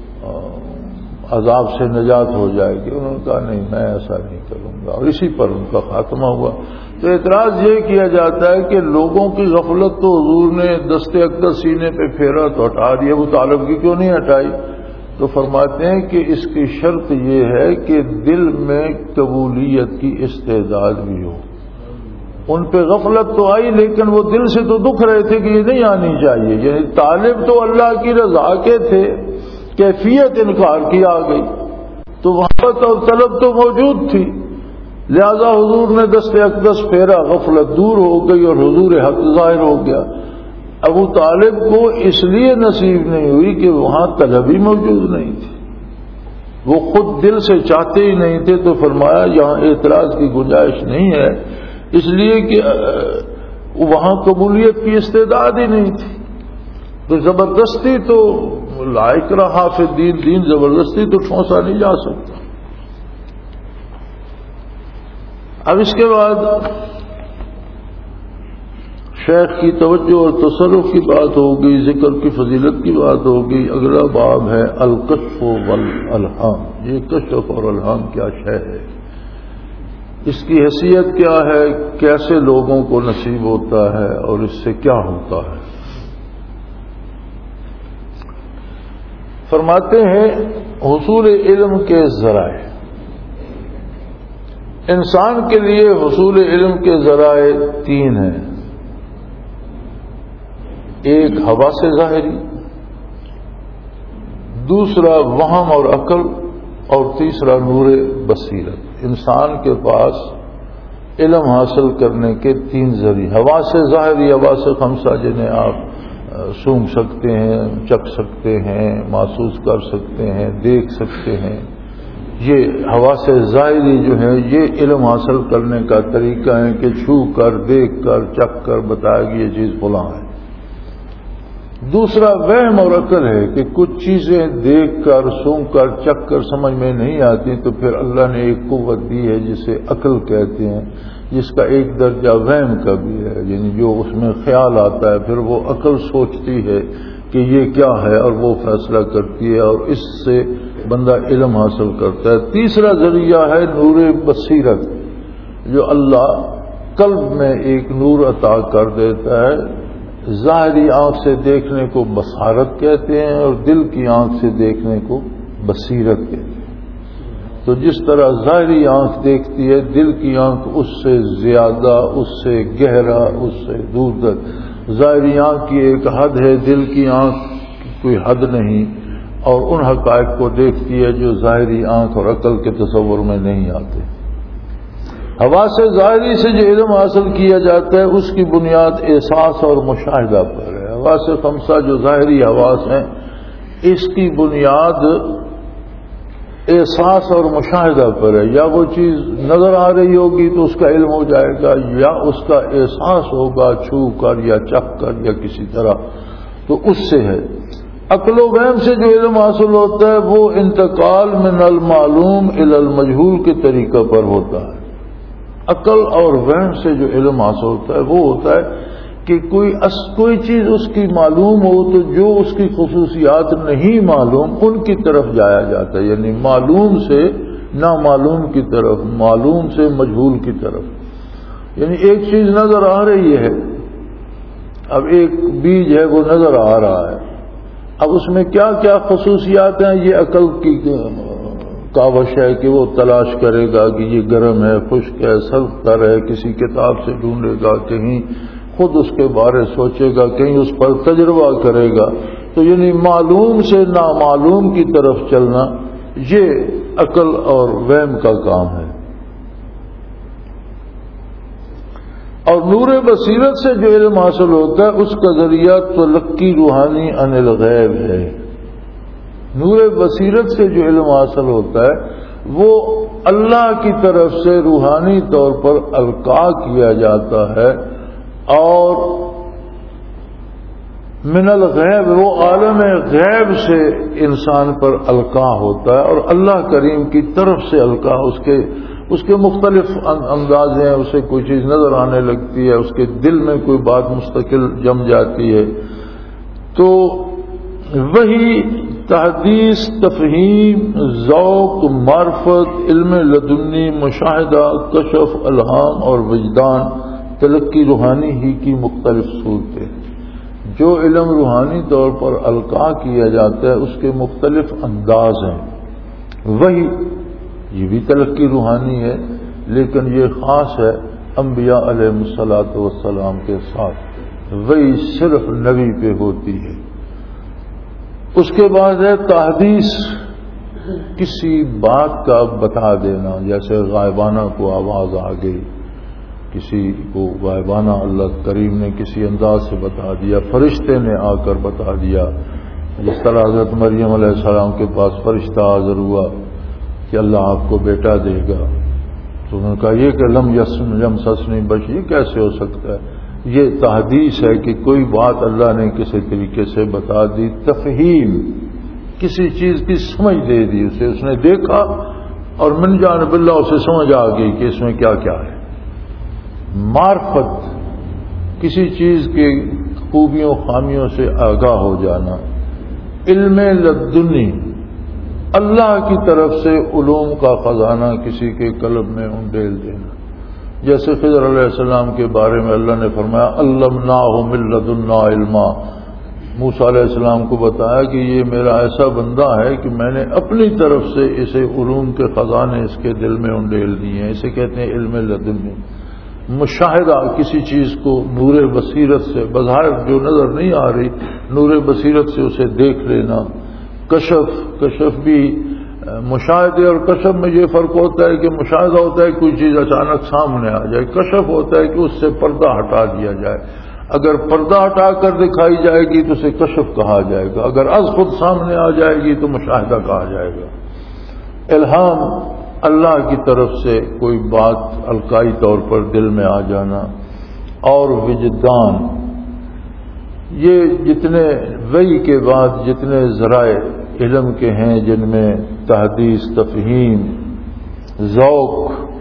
عذاب سے نجات ہو جائے گی۔ انہوں نے کہا نہیں، میں ایسا نہیں کروں گا، اور اسی پر ان کا خاتمہ ہوا۔ تو اعتراض یہ کیا جاتا ہے کہ لوگوں کی غفلت تو حضور نے دست اقدس سینے پہ پھیرا تو ہٹا دیا، ابو طالب کی کیوں نہیں ہٹائی؟ تو فرماتے ہیں کہ اس کی شرط یہ ہے کہ دل میں قبولیت کی استعداد بھی ہو۔ ان پہ غفلت تو آئی، لیکن وہ دل سے تو دکھ رہے تھے کہ یہ نہیں آنی چاہیے، یعنی طالب تو اللہ کی رضا کے تھے، کیفیت انکار کی آ گئی، تو محبت اور طلب تو موجود تھی، لہذا حضور نے دست اقدس پھیرا، غفلت دور ہو گئی اور حضور حق ظاہر ہو گیا۔ ابو طالب کو اس لیے نصیب نہیں ہوئی کہ وہاں طلب ہی موجود نہیں تھی، وہ خود دل سے چاہتے ہی نہیں تھے، تو فرمایا یہاں اعتراض کی گنجائش نہیں ہے، اس لیے کہ وہاں قبولیت کی استعداد ہی نہیں تھی۔ تو زبردستی تو لائق رہا فی الدین، دین زبردستی تو ٹھونسا نہیں جا سکتا۔ اب اس کے بعد شیخ کی توجہ اور تصرف کی بات ہوگی، ذکر کی فضیلت کی بات ہوگی۔ اگلا باب ہے الکشف والالہام۔ یہ کشف اور الہام کیا شے ہے، اس کی حیثیت کیا ہے، کیسے لوگوں کو نصیب ہوتا ہے اور اس سے کیا ہوتا ہے۔ فرماتے ہیں حصول علم کے ذرائع، انسان کے لیے حصول علم کے ذرائع تین ہیں، ایک حواس ظاہری، دوسرا وہم اور عقل، اور تیسرا نور بصیرت۔ انسان کے پاس علم حاصل کرنے کے تین ذریعے، حواس ظاہری، حواس خمسہ جنہیں آپ سونگھ سکتے ہیں، چکھ سکتے ہیں، محسوس کر سکتے ہیں، دیکھ سکتے ہیں، یہ حواس ظاہری جو ہیں یہ علم حاصل کرنے کا طریقہ ہے کہ چھو کر، دیکھ کر، چکھ کر بتایا کہ یہ چیز فلاں ہے۔ دوسرا وہم اور عقل ہے کہ کچھ چیزیں دیکھ کر، سونگھ کر، چکھ کر سمجھ میں نہیں آتی، تو پھر اللہ نے ایک قوت دی ہے جسے عقل کہتے ہیں، جس کا ایک درجہ وہم کا بھی ہے، یعنی جو اس میں خیال آتا ہے پھر وہ عقل سوچتی ہے کہ یہ کیا ہے، اور وہ فیصلہ کرتی ہے اور اس سے بندہ علم حاصل کرتا ہے۔ تیسرا ذریعہ ہے نور بصیرت، جو اللہ قلب میں ایک نور عطا کر دیتا ہے۔ ظاہری آنکھ سے دیکھنے کو بصارت کہتے ہیں اور دل کی آنکھ سے دیکھنے کو بصیرت کہتے ہیں۔ تو جس طرح ظاہری آنکھ دیکھتی ہے، دل کی آنکھ اس سے زیادہ، اس سے گہرا، اس سے دور تک۔ ظاہری آنکھ کی ایک حد ہے، دل کی آنکھ کی کوئی حد نہیں، اور ان حقائق کو دیکھتی ہے جو ظاہری آنکھ اور عقل کے تصور میں نہیں آتے۔ حواس ظاہری سے جو علم حاصل کیا جاتا ہے اس کی بنیاد احساس اور مشاہدہ پر ہے۔ حواس خمسہ جو ظاہری حواس ہیں، اس کی بنیاد احساس اور مشاہدہ پر ہے۔ یا وہ چیز نظر آ رہی ہوگی تو اس کا علم ہو جائے گا، یا اس کا احساس ہوگا چھو کر یا چکھ کر یا کسی طرح، تو اس سے ہے۔ عقل و وہم سے جو علم حاصل ہوتا ہے وہ انتقال من المعلوم الی المجہول کے طریقہ پر ہوتا ہے۔ عقل اور وہم سے جو علم حاصل ہوتا ہے وہ ہوتا ہے کہ کوئی اس کوئی چیز اس کی معلوم ہو تو جو اس کی خصوصیات نہیں معلوم ان کی طرف جایا جاتا ہے، یعنی معلوم سے نامعلوم کی طرف، معلوم سے مجہول کی طرف۔ یعنی ایک چیز نظر آ رہی ہے، اب ایک بیج ہے وہ نظر آ رہا ہے، اب اس میں کیا کیا خصوصیات ہیں یہ عقل کی کاوش ہے کہ وہ تلاش کرے گا کہ یہ گرم ہے، خشک ہے، سرد تر ہے، کسی کتاب سے ڈھونڈے گا، کہیں خود اس کے بارے سوچے گا، کہیں اس پر تجربہ کرے گا۔ تو یعنی معلوم سے نامعلوم کی طرف چلنا یہ عقل اور وہم کا کام ہے۔ اور نور بصیرت سے جو علم حاصل ہوتا ہے اس کا ذریعہ تلقی روحانی عن الغیب ہے۔ نور بصیرت سے جو علم حاصل ہوتا ہے وہ اللہ کی طرف سے روحانی طور پر القاء کیا جاتا ہے، اور من الغیب وہ عالم غیب سے انسان پر القاء ہوتا ہے، اور اللہ کریم کی طرف سے القاء اس کے اس کے مختلف انداز ہیں۔ اسے کوئی چیز نظر آنے لگتی ہے، اس کے دل میں کوئی بات مستقل جم جاتی ہے، تو وہی تحدیث، تفہیم، ذوق، معرفت، علم لدنی، مشاہدہ، کشف، الہام اور وجدان، تلقی روحانی ہی کی مختلف صورتیں۔ جو علم روحانی طور پر القاء کیا جاتا ہے اس کے مختلف انداز ہیں، وہی یہ بھی تلقی روحانی ہے، لیکن یہ خاص ہے انبیاء علیہ الصلوۃ والسلام کے ساتھ، وہی صرف نبی پہ ہوتی ہے۔ اس کے بعد ہے تحدیث، کسی بات کا بتا دینا، جیسے غائبانہ کو آواز آ گئی، کسی کو غائبانہ اللہ کریم نے کسی انداز سے بتا دیا، فرشتے نے آ کر بتا دیا۔ جس طرح حضرت مریم علیہ السلام کے پاس فرشتہ حاضر ہوا کہ اللہ آپ کو بیٹا دے گا، تو انہوں نے کہا یہ کہ لم یسن لم سسنی بش، یہ کیسے ہو سکتا ہے؟ یہ تحدیث ہے کہ کوئی بات اللہ نے کسی طریقے سے بتا دی، تفہیم، کسی چیز کی سمجھ دے دی اسے، اس نے دیکھا اور من جانب اللہ اسے سمجھ آ گئی کہ اس میں کیا کیا ہے۔ معرفت، کسی چیز کے خوبیوں خامیوں سے آگاہ ہو جانا۔ علم لدنی، اللہ کی طرف سے علوم کا خزانہ کسی کے قلب میں انڈیل دینا، جیسے خضر علیہ السلام کے بارے میں اللہ نے فرمایا علمناہ من لدنا علما، موسیٰ علیہ السلام کو بتایا کہ یہ میرا ایسا بندہ ہے کہ میں نے اپنی طرف سے اسے علوم کے خزانے اس کے دل میں انڈیل دیے ہیں، اسے کہتے ہیں علم لدنی۔ مشاہدہ، کسی چیز کو نور بصیرت سے، بظاہر جو نظر نہیں آ رہی، نور بصیرت سے اسے دیکھ لینا۔ کشف، کشف بھی مشاہدے اور کشف میں یہ فرق ہوتا ہے کہ مشاہدہ ہوتا ہے کوئی چیز اچانک سامنے آ جائے، کشف ہوتا ہے کہ اس سے پردہ ہٹا دیا جائے۔ اگر پردہ ہٹا کر دکھائی جائے گی تو اسے کشف کہا جائے گا، اگر از خود سامنے آ جائے گی تو مشاہدہ کہا جائے گا۔ الہام، اللہ کی طرف سے کوئی بات القائی طور پر دل میں آ جانا۔ اور وجدان، یہ جتنے وحی کے بعد جتنے ذرائع علم کے ہیں جن میں تحدیث، تفہیم، ذوق،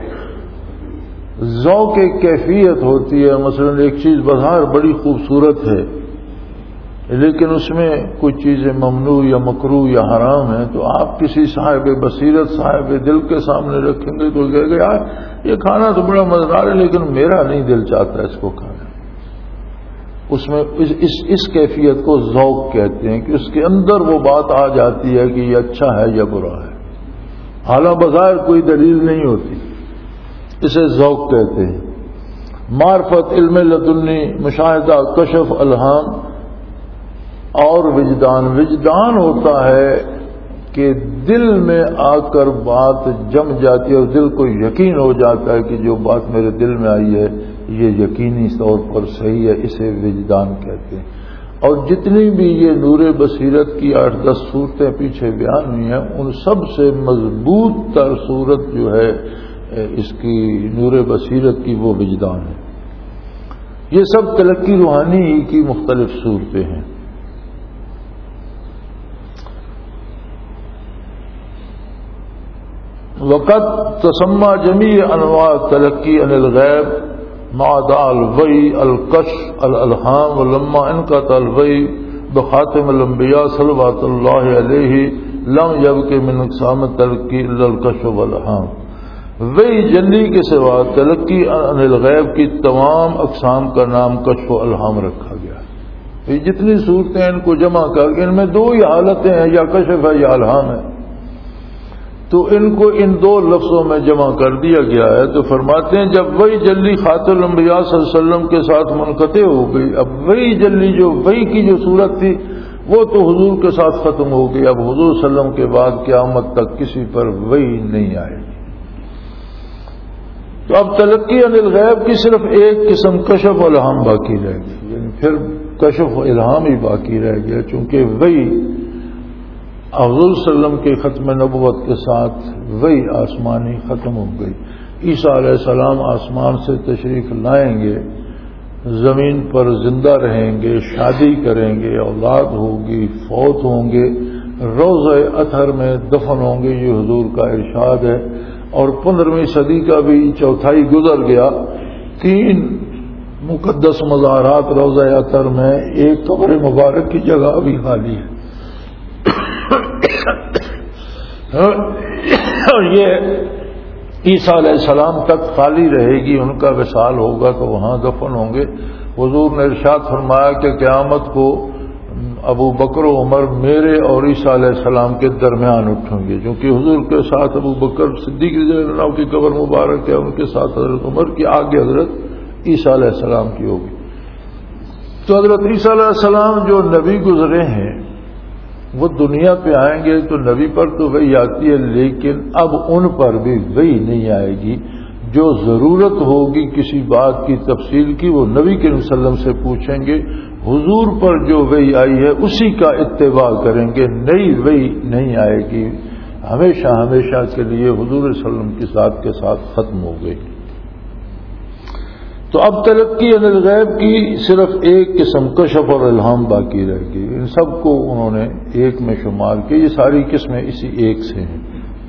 ذوق ایک کیفیت ہوتی ہے۔ مثلا ایک چیز بظاہر بڑی خوبصورت ہے، لیکن اس میں کوئی چیزیں ممنوع یا مکروہ یا حرام ہیں تو آپ کسی صاحب بصیرت صاحب دل کے سامنے رکھیں گے تو کہے گا یار یہ کھانا تو بڑا مزیدار ہے لیکن میرا نہیں دل چاہتا اس کو کھانا. اس میں اس, اس, اس کیفیت کو ذوق کہتے ہیں کہ اس کے اندر وہ بات آ جاتی ہے کہ یہ اچھا ہے یا برا ہے، حالانکہ بظاہر کوئی دلیل نہیں ہوتی. اسے ذوق کہتے ہیں. معرفت، علم لدنی، مشاہدہ، کشف، الہام اور وجدان. وجدان ہوتا ہے کہ دل میں آ کر بات جم جاتی ہے اور دل کو یقین ہو جاتا ہے کہ جو بات میرے دل میں آئی ہے یہ یقینی طور پر صحیح ہے، اسے وجدان کہتے ہیں. اور جتنی بھی یہ نور بصیرت کی آٹھ دس صورتیں پیچھے بیان ہوئی ہیں ان سب سے مضبوط تر صورت جو ہے اس کی نور بصیرت کی وہ وجدان ہے. یہ سب تلقی روحانی کی مختلف صورتیں ہیں. وقت تسمى جميع انواع تلقی عن الغیب مع الوحی الکشف الالہام ولما انقطع الوحی بخاتم الانبیاء صلوات اللہ علیہ لم یبق من اقسام تلقی الا الکشف والالہام. وحی جلی کے سوا تلقی عن الغیب کی تمام اقسام کا نام کشف و الہام رکھا گیا. یہ جتنی صورتیں ان کو جمع کر کے ان میں دو ہی حالتیں ہیں، یا کشف ہے یا الہام ہے، تو ان کو ان دو لفظوں میں جمع کر دیا گیا ہے. تو فرماتے ہیں جب وہی جلی خاتم الانبیاء صلی اللہ علیہ وسلم کے ساتھ منقطع ہو گئی، اب وہی جلی جو وہی کی جو صورت تھی وہ تو حضور کے ساتھ ختم ہو گئی. اب حضور صلی اللہ علیہ وسلم کے بعد قیامت تک کسی پر وہی نہیں آئے گی. تو اب تلقی عن الغیب کی صرف ایک قسم کشف و الہام باقی رہ گئی، یعنی پھر کشف و الہام ہی باقی رہ گیا، چونکہ وہی حضور صلی اللہ علیہ وسلم کے ختم نبوت کے ساتھ وہی آسمانی ختم ہو گئی. عیسیٰ علیہ السلام آسمان سے تشریف لائیں گے، زمین پر زندہ رہیں گے، شادی کریں گے، اولاد ہوگی، فوت ہوں گے، روضہ اطہر میں دفن ہوں گے. یہ حضور کا ارشاد ہے. اور پندرہویں صدی کا بھی چوتھائی گزر گیا. تین مقدس مزارات روضہ اطہر میں، ایک قبر مبارک کی جگہ بھی خالی ہے. اور یہ عیسیٰ علیہ السلام تک خالی رہے گی، ان کا وصال ہوگا تو وہاں دفن ہوں گے. حضور نے ارشاد فرمایا کہ قیامت کو ابو بکر و عمر میرے اور عیسیٰ علیہ السلام کے درمیان اٹھیں گے، کیونکہ حضور کے ساتھ ابو بکر صدیق رضی اللہ عنہ کی قبر مبارک ہے، ان کے ساتھ حضرت عمر کی، آگے حضرت عیسیٰ علیہ السلام کی ہوگی. تو حضرت عیسیٰ علیہ السلام جو نبی گزرے ہیں وہ دنیا پہ آئیں گے تو نبی پر تو وہی آتی ہے، لیکن اب ان پر بھی وہی نہیں آئے گی. جو ضرورت ہوگی کسی بات کی تفصیل کی وہ نبی کریم صلی اللہ علیہ وسلم سے پوچھیں گے. حضور پر جو وحی آئی ہے اسی کا اتباع کریں گے، نئی وحی نہیں آئے گی. ہمیشہ ہمیشہ کے لیے حضور صلی اللہ علیہ وسلم کی ذات کے ساتھ ختم ہو گئی. تو اب تلقی عن الغیب کی صرف ایک قسم کشف اور الہام باقی رہ گئی. ان سب کو انہوں نے ایک میں شمار کیا. یہ ساری قسمیں اسی ایک سے ہیں.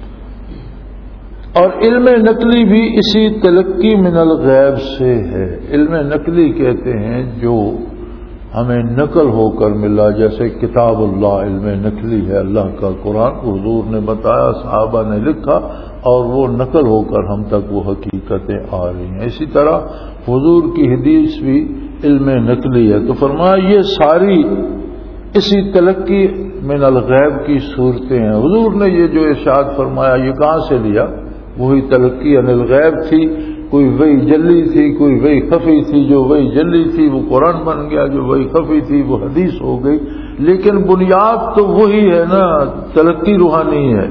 اور علم نقلی بھی اسی تلقی من الغیب سے ہے. علم نقلی کہتے ہیں جو ہمیں نقل ہو کر ملا، جیسے کتاب اللہ علم نقلی ہے، اللہ کا قرآن حضور نے بتایا، صحابہ نے لکھا اور وہ نقل ہو کر ہم تک وہ حقیقتیں آ رہی ہیں. اسی طرح حضور کی حدیث بھی علم نقلی ہے. تو فرمایا یہ ساری اسی تلقی من الغیب کی صورتیں ہیں. حضور نے یہ جو ارشاد فرمایا یہ کہاں سے لیا؟ وہی تلقی عن الغیب تھی. کوئی وہی جلی تھی، کوئی وہی خفی تھی. جو وہی جلی تھی وہ قرآن بن گیا، جو وہی خفی تھی وہ حدیث ہو گئی. لیکن بنیاد تو وہی ہے نا، تلقی روحانی ہے.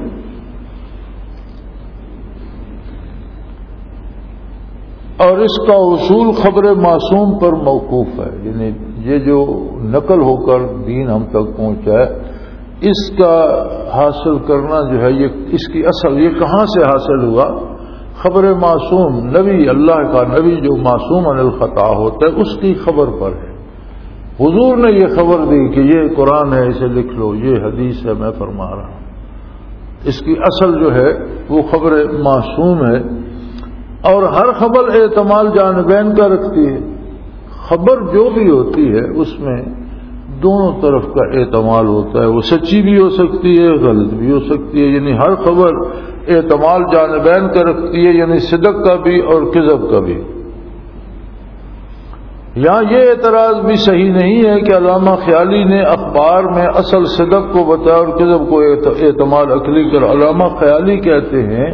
اور اس کا اصول خبر معصوم پر موقوف ہے. یعنی یہ جو نقل ہو کر دین ہم تک پہنچا ہے اس کا حاصل کرنا جو ہے یہ اس کی اصل یہ کہاں سے حاصل ہوا؟ خبر معصوم، نبی اللہ کا نبی جو معصوم عن الخطا ہوتا ہے اس کی خبر پر ہے. حضور نے یہ خبر دی کہ یہ قرآن ہے اسے لکھ لو، یہ حدیث ہے میں فرما رہا ہوں. اس کی اصل جو ہے وہ خبر معصوم ہے. اور ہر خبر احتمال جانبین کا رکھتی ہے. خبر جو بھی ہوتی ہے اس میں دونوں طرف کا احتمال ہوتا ہے، وہ سچی بھی ہو سکتی ہے، غلط بھی ہو سکتی ہے، یعنی ہر خبر احتمال جانبین کا رکھتی ہے، یعنی صدق کا بھی اور کذب کا بھی۔ یہاں یہ اعتراض بھی صحیح نہیں ہے کہ علامہ خیالی نے اخبار میں اصل صدق کو بتایا اور کذب کو احتمال عقلی کر۔ علامہ خیالی کہتے ہیں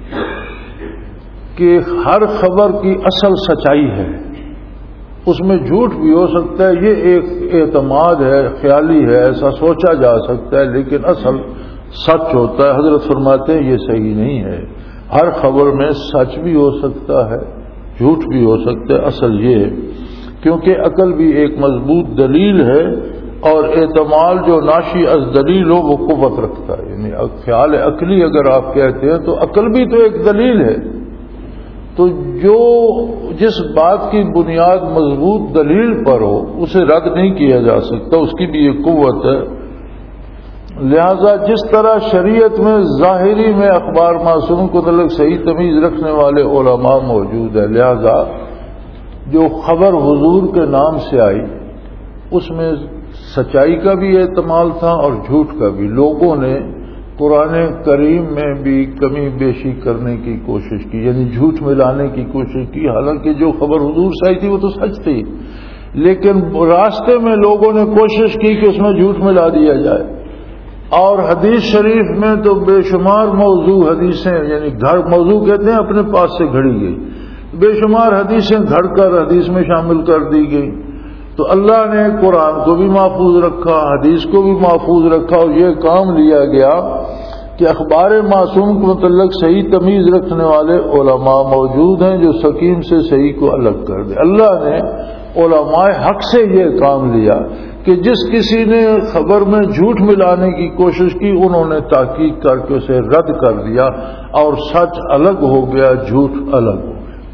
کہ ہر خبر کی اصل سچائی ہے، اس میں جھوٹ بھی ہو سکتا ہے، یہ ایک اعتماد ہے، خیالی ہے، ایسا سوچا جا سکتا ہے، لیکن اصل سچ ہوتا ہے۔ حضرت فرماتے ہیں یہ صحیح نہیں ہے، ہر خبر میں سچ بھی ہو سکتا ہے، جھوٹ بھی ہو سکتا ہے، اصل یہ ہے کیونکہ عقل بھی ایک مضبوط دلیل ہے، اور اعتماد جو ناشی از دلیل ہو وہ قوت رکھتا ہے، یعنی خیال عقلی اگر آپ کہتے ہیں تو عقل بھی تو ایک دلیل ہے، تو جو جس بات کی بنیاد مضبوط دلیل پر ہو اسے رد نہیں کیا جا سکتا، اس کی بھی ایک قوت ہے۔ لہذا جس طرح شریعت میں ظاہری میں اخبار معصوم کو متعلق صحیح تمیز رکھنے والے علماء موجود ہیں، لہذا جو خبر حضور کے نام سے آئی اس میں سچائی کا بھی احتمال تھا اور جھوٹ کا بھی۔ لوگوں نے قرآن کریم میں بھی کمی بیشی کرنے کی کوشش کی، یعنی جھوٹ ملانے کی کوشش کی، حالانکہ جو خبر حضور سے آئی تھی وہ تو سچ تھی، لیکن راستے میں لوگوں نے کوشش کی کہ اس میں جھوٹ ملا دیا جائے۔ اور حدیث شریف میں تو بے شمار موضوع حدیثیں، یعنی گھر موضوع کہتے ہیں اپنے پاس سے گھڑی گئی، بے شمار حدیثیں گھڑ کر حدیث میں شامل کر دی گئی۔ تو اللہ نے قرآن کو بھی محفوظ رکھا، حدیث کو بھی محفوظ رکھا، اور یہ کام لیا گیا کہ اخبار معصوم کے متعلق صحیح تمیز رکھنے والے علماء موجود ہیں جو سقیم سے صحیح کو الگ کر دے۔ اللہ نے علماء حق سے یہ کام لیا کہ جس کسی نے خبر میں جھوٹ ملانے کی کوشش کی انہوں نے تحقیق کر کے اسے رد کر دیا، اور سچ الگ ہو گیا، جھوٹ الگ ہو گیا۔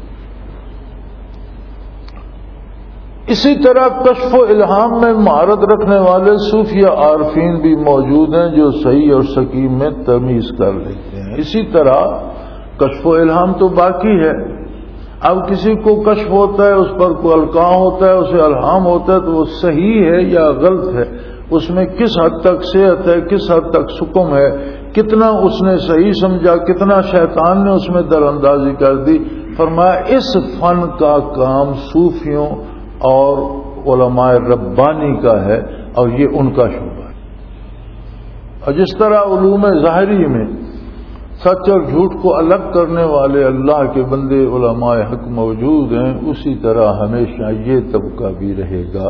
اسی طرح کشف و الہام میں مہارت رکھنے والے صوفیہ عارفین بھی موجود ہیں جو صحیح اور سقیم میں تمیز کر لیتے ہیں۔ اسی طرح کشف و الہام تو باقی ہے، اب کسی کو کشف ہوتا ہے، اس پر کوئی القاء ہوتا ہے، اسے الہام ہوتا ہے، تو وہ صحیح ہے یا غلط ہے، اس میں کس حد تک صحت ہے، کس حد تک سکم ہے، کتنا اس نے صحیح سمجھا، کتنا شیطان نے اس میں در اندازی کر دی۔ فرمایا اس فن کا کام صوفیوں اور علماء ربانی کا ہے، اور یہ ان کا شعبہ ہے۔ اور جس طرح علوم ظاہری میں سچ اور جھوٹ کو الگ کرنے والے اللہ کے بندے علماء حق موجود ہیں، اسی طرح ہمیشہ یہ طبقہ بھی رہے گا،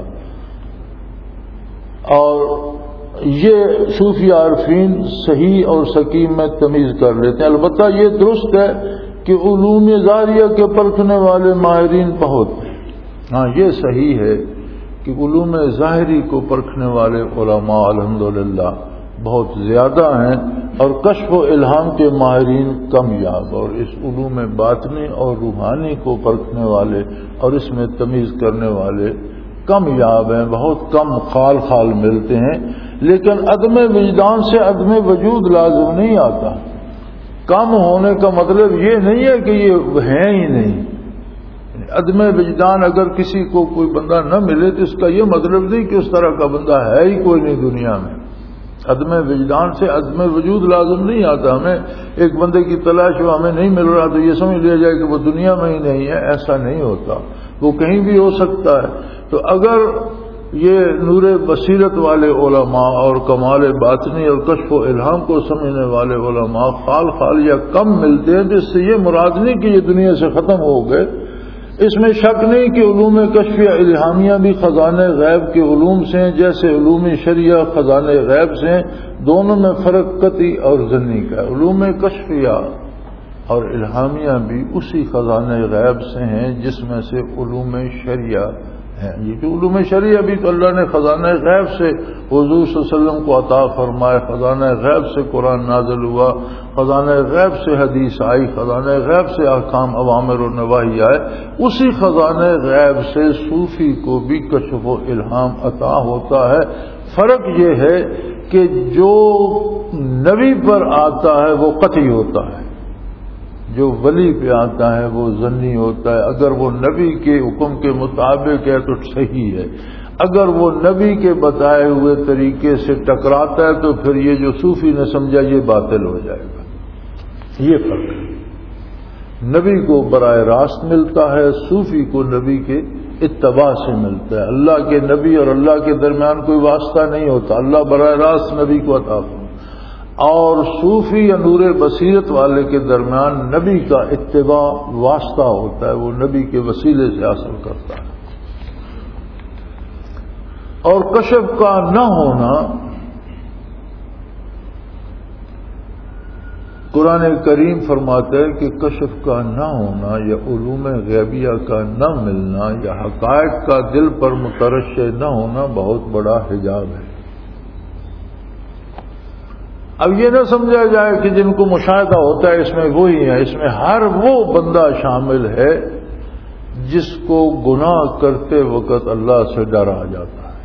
اور یہ صوفی عارفین صحیح اور سقیم میں تمیز کر لیتے ہیں۔ البتہ یہ درست ہے کہ علوم ظاہریہ کے پرکھنے والے ماہرین بہت ہیں، ہاں یہ صحیح ہے کہ علوم ظاہری کو پرکھنے والے علماء الحمدللہ بہت زیادہ ہیں، اور کشف و الہام کے ماہرین کم یاب، اور اس علوم باطنی اور روحانی کو پرکھنے والے اور اس میں تمیز کرنے والے کم یاب ہیں، بہت کم خال خال ملتے ہیں۔ لیکن عدم وجدان سے عدم وجود لازم نہیں آتا، کم ہونے کا مطلب یہ نہیں ہے کہ یہ ہیں ہی نہیں۔ عدم وجدان اگر کسی کو کوئی بندہ نہ ملے تو اس کا یہ مطلب نہیں کہ اس طرح کا بندہ ہے ہی کوئی نہیں دنیا میں۔ عدم وجدان سے عدم وجود لازم نہیں آتا، ہمیں ایک بندے کی تلاش ہو ہمیں نہیں مل رہا تو یہ سمجھ لیا جائے کہ وہ دنیا میں ہی نہیں ہے، ایسا نہیں ہوتا، وہ کہیں بھی ہو سکتا ہے۔ تو اگر یہ نور بصیرت والے علماء اور کمال باطنی اور کشف و الہام کو سمجھنے والے علماء خال خال یا کم ملتے ہیں، جس سے یہ مراد نہیں کہ یہ دنیا سے ختم ہو گئے۔ اس میں شک نہیں کہ علوم کشفیہ الہامیہ بھی خزانہ غیب کے علوم سے ہیں، جیسے علوم شریعہ خزانہ غیب سے ہیں، دونوں میں فرق قطعی اور ظنی کا ہے۔ علوم کشفیہ اور الہامیہ بھی اسی خزانہ غیب سے ہیں جس میں سے علوم شریعہ ہیں۔ یہ جو علوم شریعہ بھی تو اللہ نے خزانہ غیب سے حضور صلی اللہ علیہ وسلم کو عطا فرمائے، خزانہ غیب سے قرآن نازل ہوا، خزانہ غیب سے حدیث آئی، خزانہ غیب سے احکام اوامر و نواہی آئے، اسی خزانہ غیب سے صوفی کو بھی کشف و الہام عطا ہوتا ہے۔ فرق یہ ہے کہ جو نبی پر آتا ہے وہ قطعی ہوتا ہے، جو ولی پہ آتا ہے وہ ظنی ہوتا ہے۔ اگر وہ نبی کے حکم کے مطابق ہے تو صحیح ہے، اگر وہ نبی کے بتائے ہوئے طریقے سے ٹکراتا ہے تو پھر یہ جو صوفی نے سمجھا یہ باطل ہو جائے گا. یہ فرق ہے. نبی کو براہ راست ملتا ہے، صوفی کو نبی کے اتباع سے ملتا ہے. اللہ کے نبی اور اللہ کے درمیان کوئی واسطہ نہیں ہوتا، اللہ براہ راست نبی کو عطا فرماتا ہے. اور صوفی یا نور بصیرت والے کے درمیان نبی کا اتباع واسطہ ہوتا ہے، وہ نبی کے وسیلے سے حاصل کرتا ہے. اور کشف کا نہ ہونا، قرآن کریم فرماتا ہے کہ کشف کا نہ ہونا یا علوم غیبیہ کا نہ ملنا یا حقائق کا دل پر مترشح نہ ہونا بہت بڑا حجاب ہے. اب یہ نہ سمجھا جائے کہ جن کو مشاہدہ ہوتا ہے اس میں وہی ہے. اس میں ہر وہ بندہ شامل ہے جس کو گناہ کرتے وقت اللہ سے ڈر آ جاتا ہے،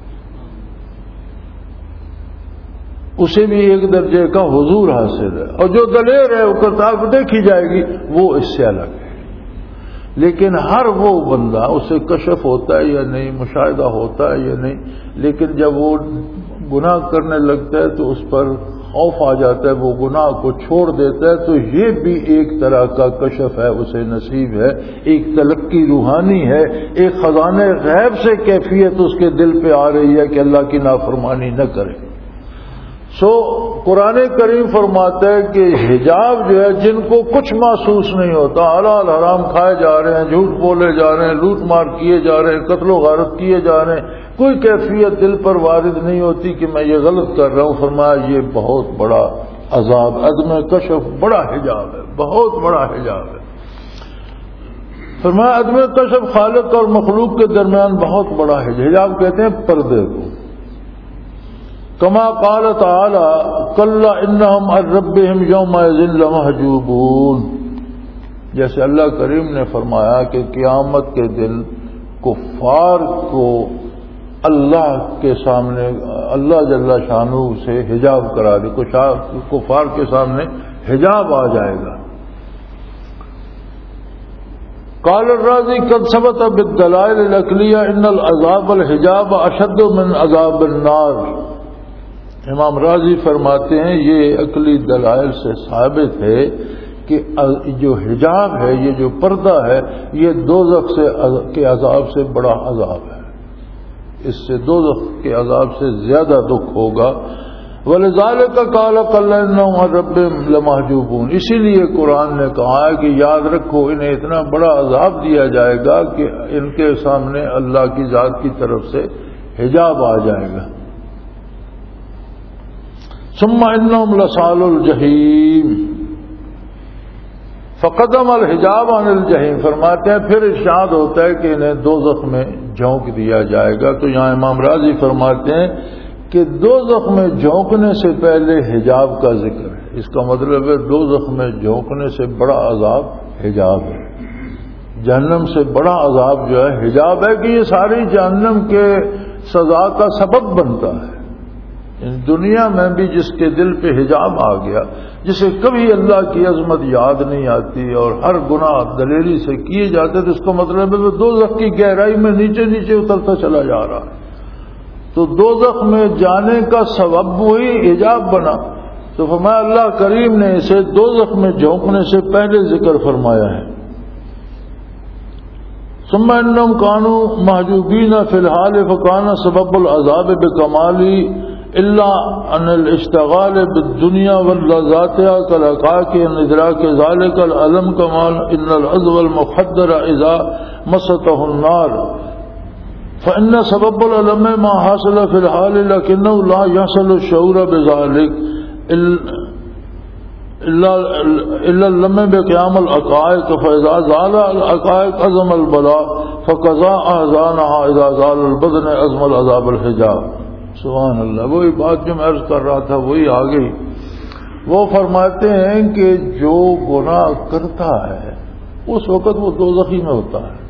اسے بھی ایک درجے کا حضور حاصل ہے. اور جو دلیر ہے وہ کرتاب دیکھی جائے گی وہ اس سے الگ ہے. لیکن ہر وہ بندہ، اسے کشف ہوتا ہے یا نہیں، مشاہدہ ہوتا ہے یا نہیں، لیکن جب وہ گناہ کرنے لگتا ہے تو اس پر خوف آ جاتا ہے، وہ گناہ کو چھوڑ دیتا ہے، تو یہ بھی ایک طرح کا کشف ہے، اسے نصیب ہے، ایک تلقی روحانی ہے، ایک خزانے غیب سے کیفیت اس کے دل پہ آ رہی ہے کہ اللہ کی نافرمانی نہ کرے. سو قرآن کریم فرماتا ہے کہ حجاب جو ہے، جن کو کچھ محسوس نہیں ہوتا، حلال حرام کھائے جا رہے ہیں، جھوٹ بولے جا رہے ہیں، لوٹ مار کیے جا رہے ہیں، قتل و غارت کیے جا رہے ہیں، کوئی کیفیت دل پر وارد نہیں ہوتی کہ میں یہ غلط کر رہا ہوں. فرمایا یہ بہت بڑا عذاب، عدم کشف بڑا حجاب ہے، بہت بڑا حجاب ہے. فرمایا عدم کشف خالق اور مخلوق کے درمیان بہت بڑا حجاب. حجاب کہتے ہیں پردے کو. کما قال تعالی کلا انہم عن ربہم یومئذ لمحجوبون، جیسے اللہ کریم نے فرمایا کہ قیامت کے دن کفار کو اللہ کے سامنے اللہ جل شانہ سے حجاب کرا دے، کفار کے سامنے حجاب آ جائے گا. قال الرازی قد ثبت بالدلائل العقلیہ ان العذاب الحجاب اشد من عذاب النار. امام راضی فرماتے ہیں یہ عقلی دلائل سے ثابت ہے کہ جو حجاب ہے، یہ جو پردہ ہے، یہ دوزخ سے کے عذاب سے بڑا عذاب ہے، اس سے دوزخ کے عذاب سے زیادہ دکھ ہوگا. وَلِذَلِكَ قَالَ قَلَّ إِنَّهُمْ عَنْ رَبِّهِمْ لَمَحْجُوبُونَ. اسی لیے قرآن نے کہا ہے کہ یاد رکھو انہیں اتنا بڑا عذاب دیا جائے گا کہ ان کے سامنے اللہ کی ذات کی طرف سے حجاب آ جائے گا. ثم انہم لصال الجحیم فقدم الحجاب عن الجحیم. فرماتے ہیں پھر ارشاد ہوتا ہے کہ انہیں دوزخ میں جھونک دیا جائے گا. تو یہاں امام راضی فرماتے ہیں کہ دوزخ میں جھونکنے سے پہلے حجاب کا ذکر ہے. اس کا مطلب ہے دوزخ میں جھونکنے سے بڑا عذاب حجاب ہے. جہنم سے بڑا عذاب جو ہے حجاب ہے کہ یہ ساری جہنم کے سزا کا سبب بنتا ہے. دنیا میں بھی جس کے دل پہ حجاب آ گیا، جسے کبھی اللہ کی عظمت یاد نہیں آتی اور ہر گناہ دلیری سے کیے جاتے، تو اس کا مطلب ہے وہ دوزخ کی گہرائی میں نیچے نیچے اترتا چلا جا رہا ہے. تو دوزخ میں جانے کا سبب وہی حجاب بنا. تو فرمایا اللہ کریم نے اسے دوزخ میں جھونکنے سے پہلے ذکر فرمایا ہے. ثم انہم کانوا محجوبین فی الحال فکان سبب العذاب بکمالی الا ان الاشتغال بالدنیا واللذاتها كالحقائق ان ادراك ذلك العلم كمال ان العذب المخدر اذا مسته النار فان سبب العلم ما حصل في الحال لكنه لا يحصل الشعور بذلك الا الا لما بقيام الحقائق فاذا زال الحقائق عظم البلاء فقضاء احزانها اذا زال البدن عظم العذاب الحجاب. سبحان اللہ. وہی بات جو میں عرض کر رہا تھا وہی آ گئی. وہ فرماتے ہیں کہ جو گناہ کرتا ہے اس وقت وہ دوزخی میں ہوتا ہے.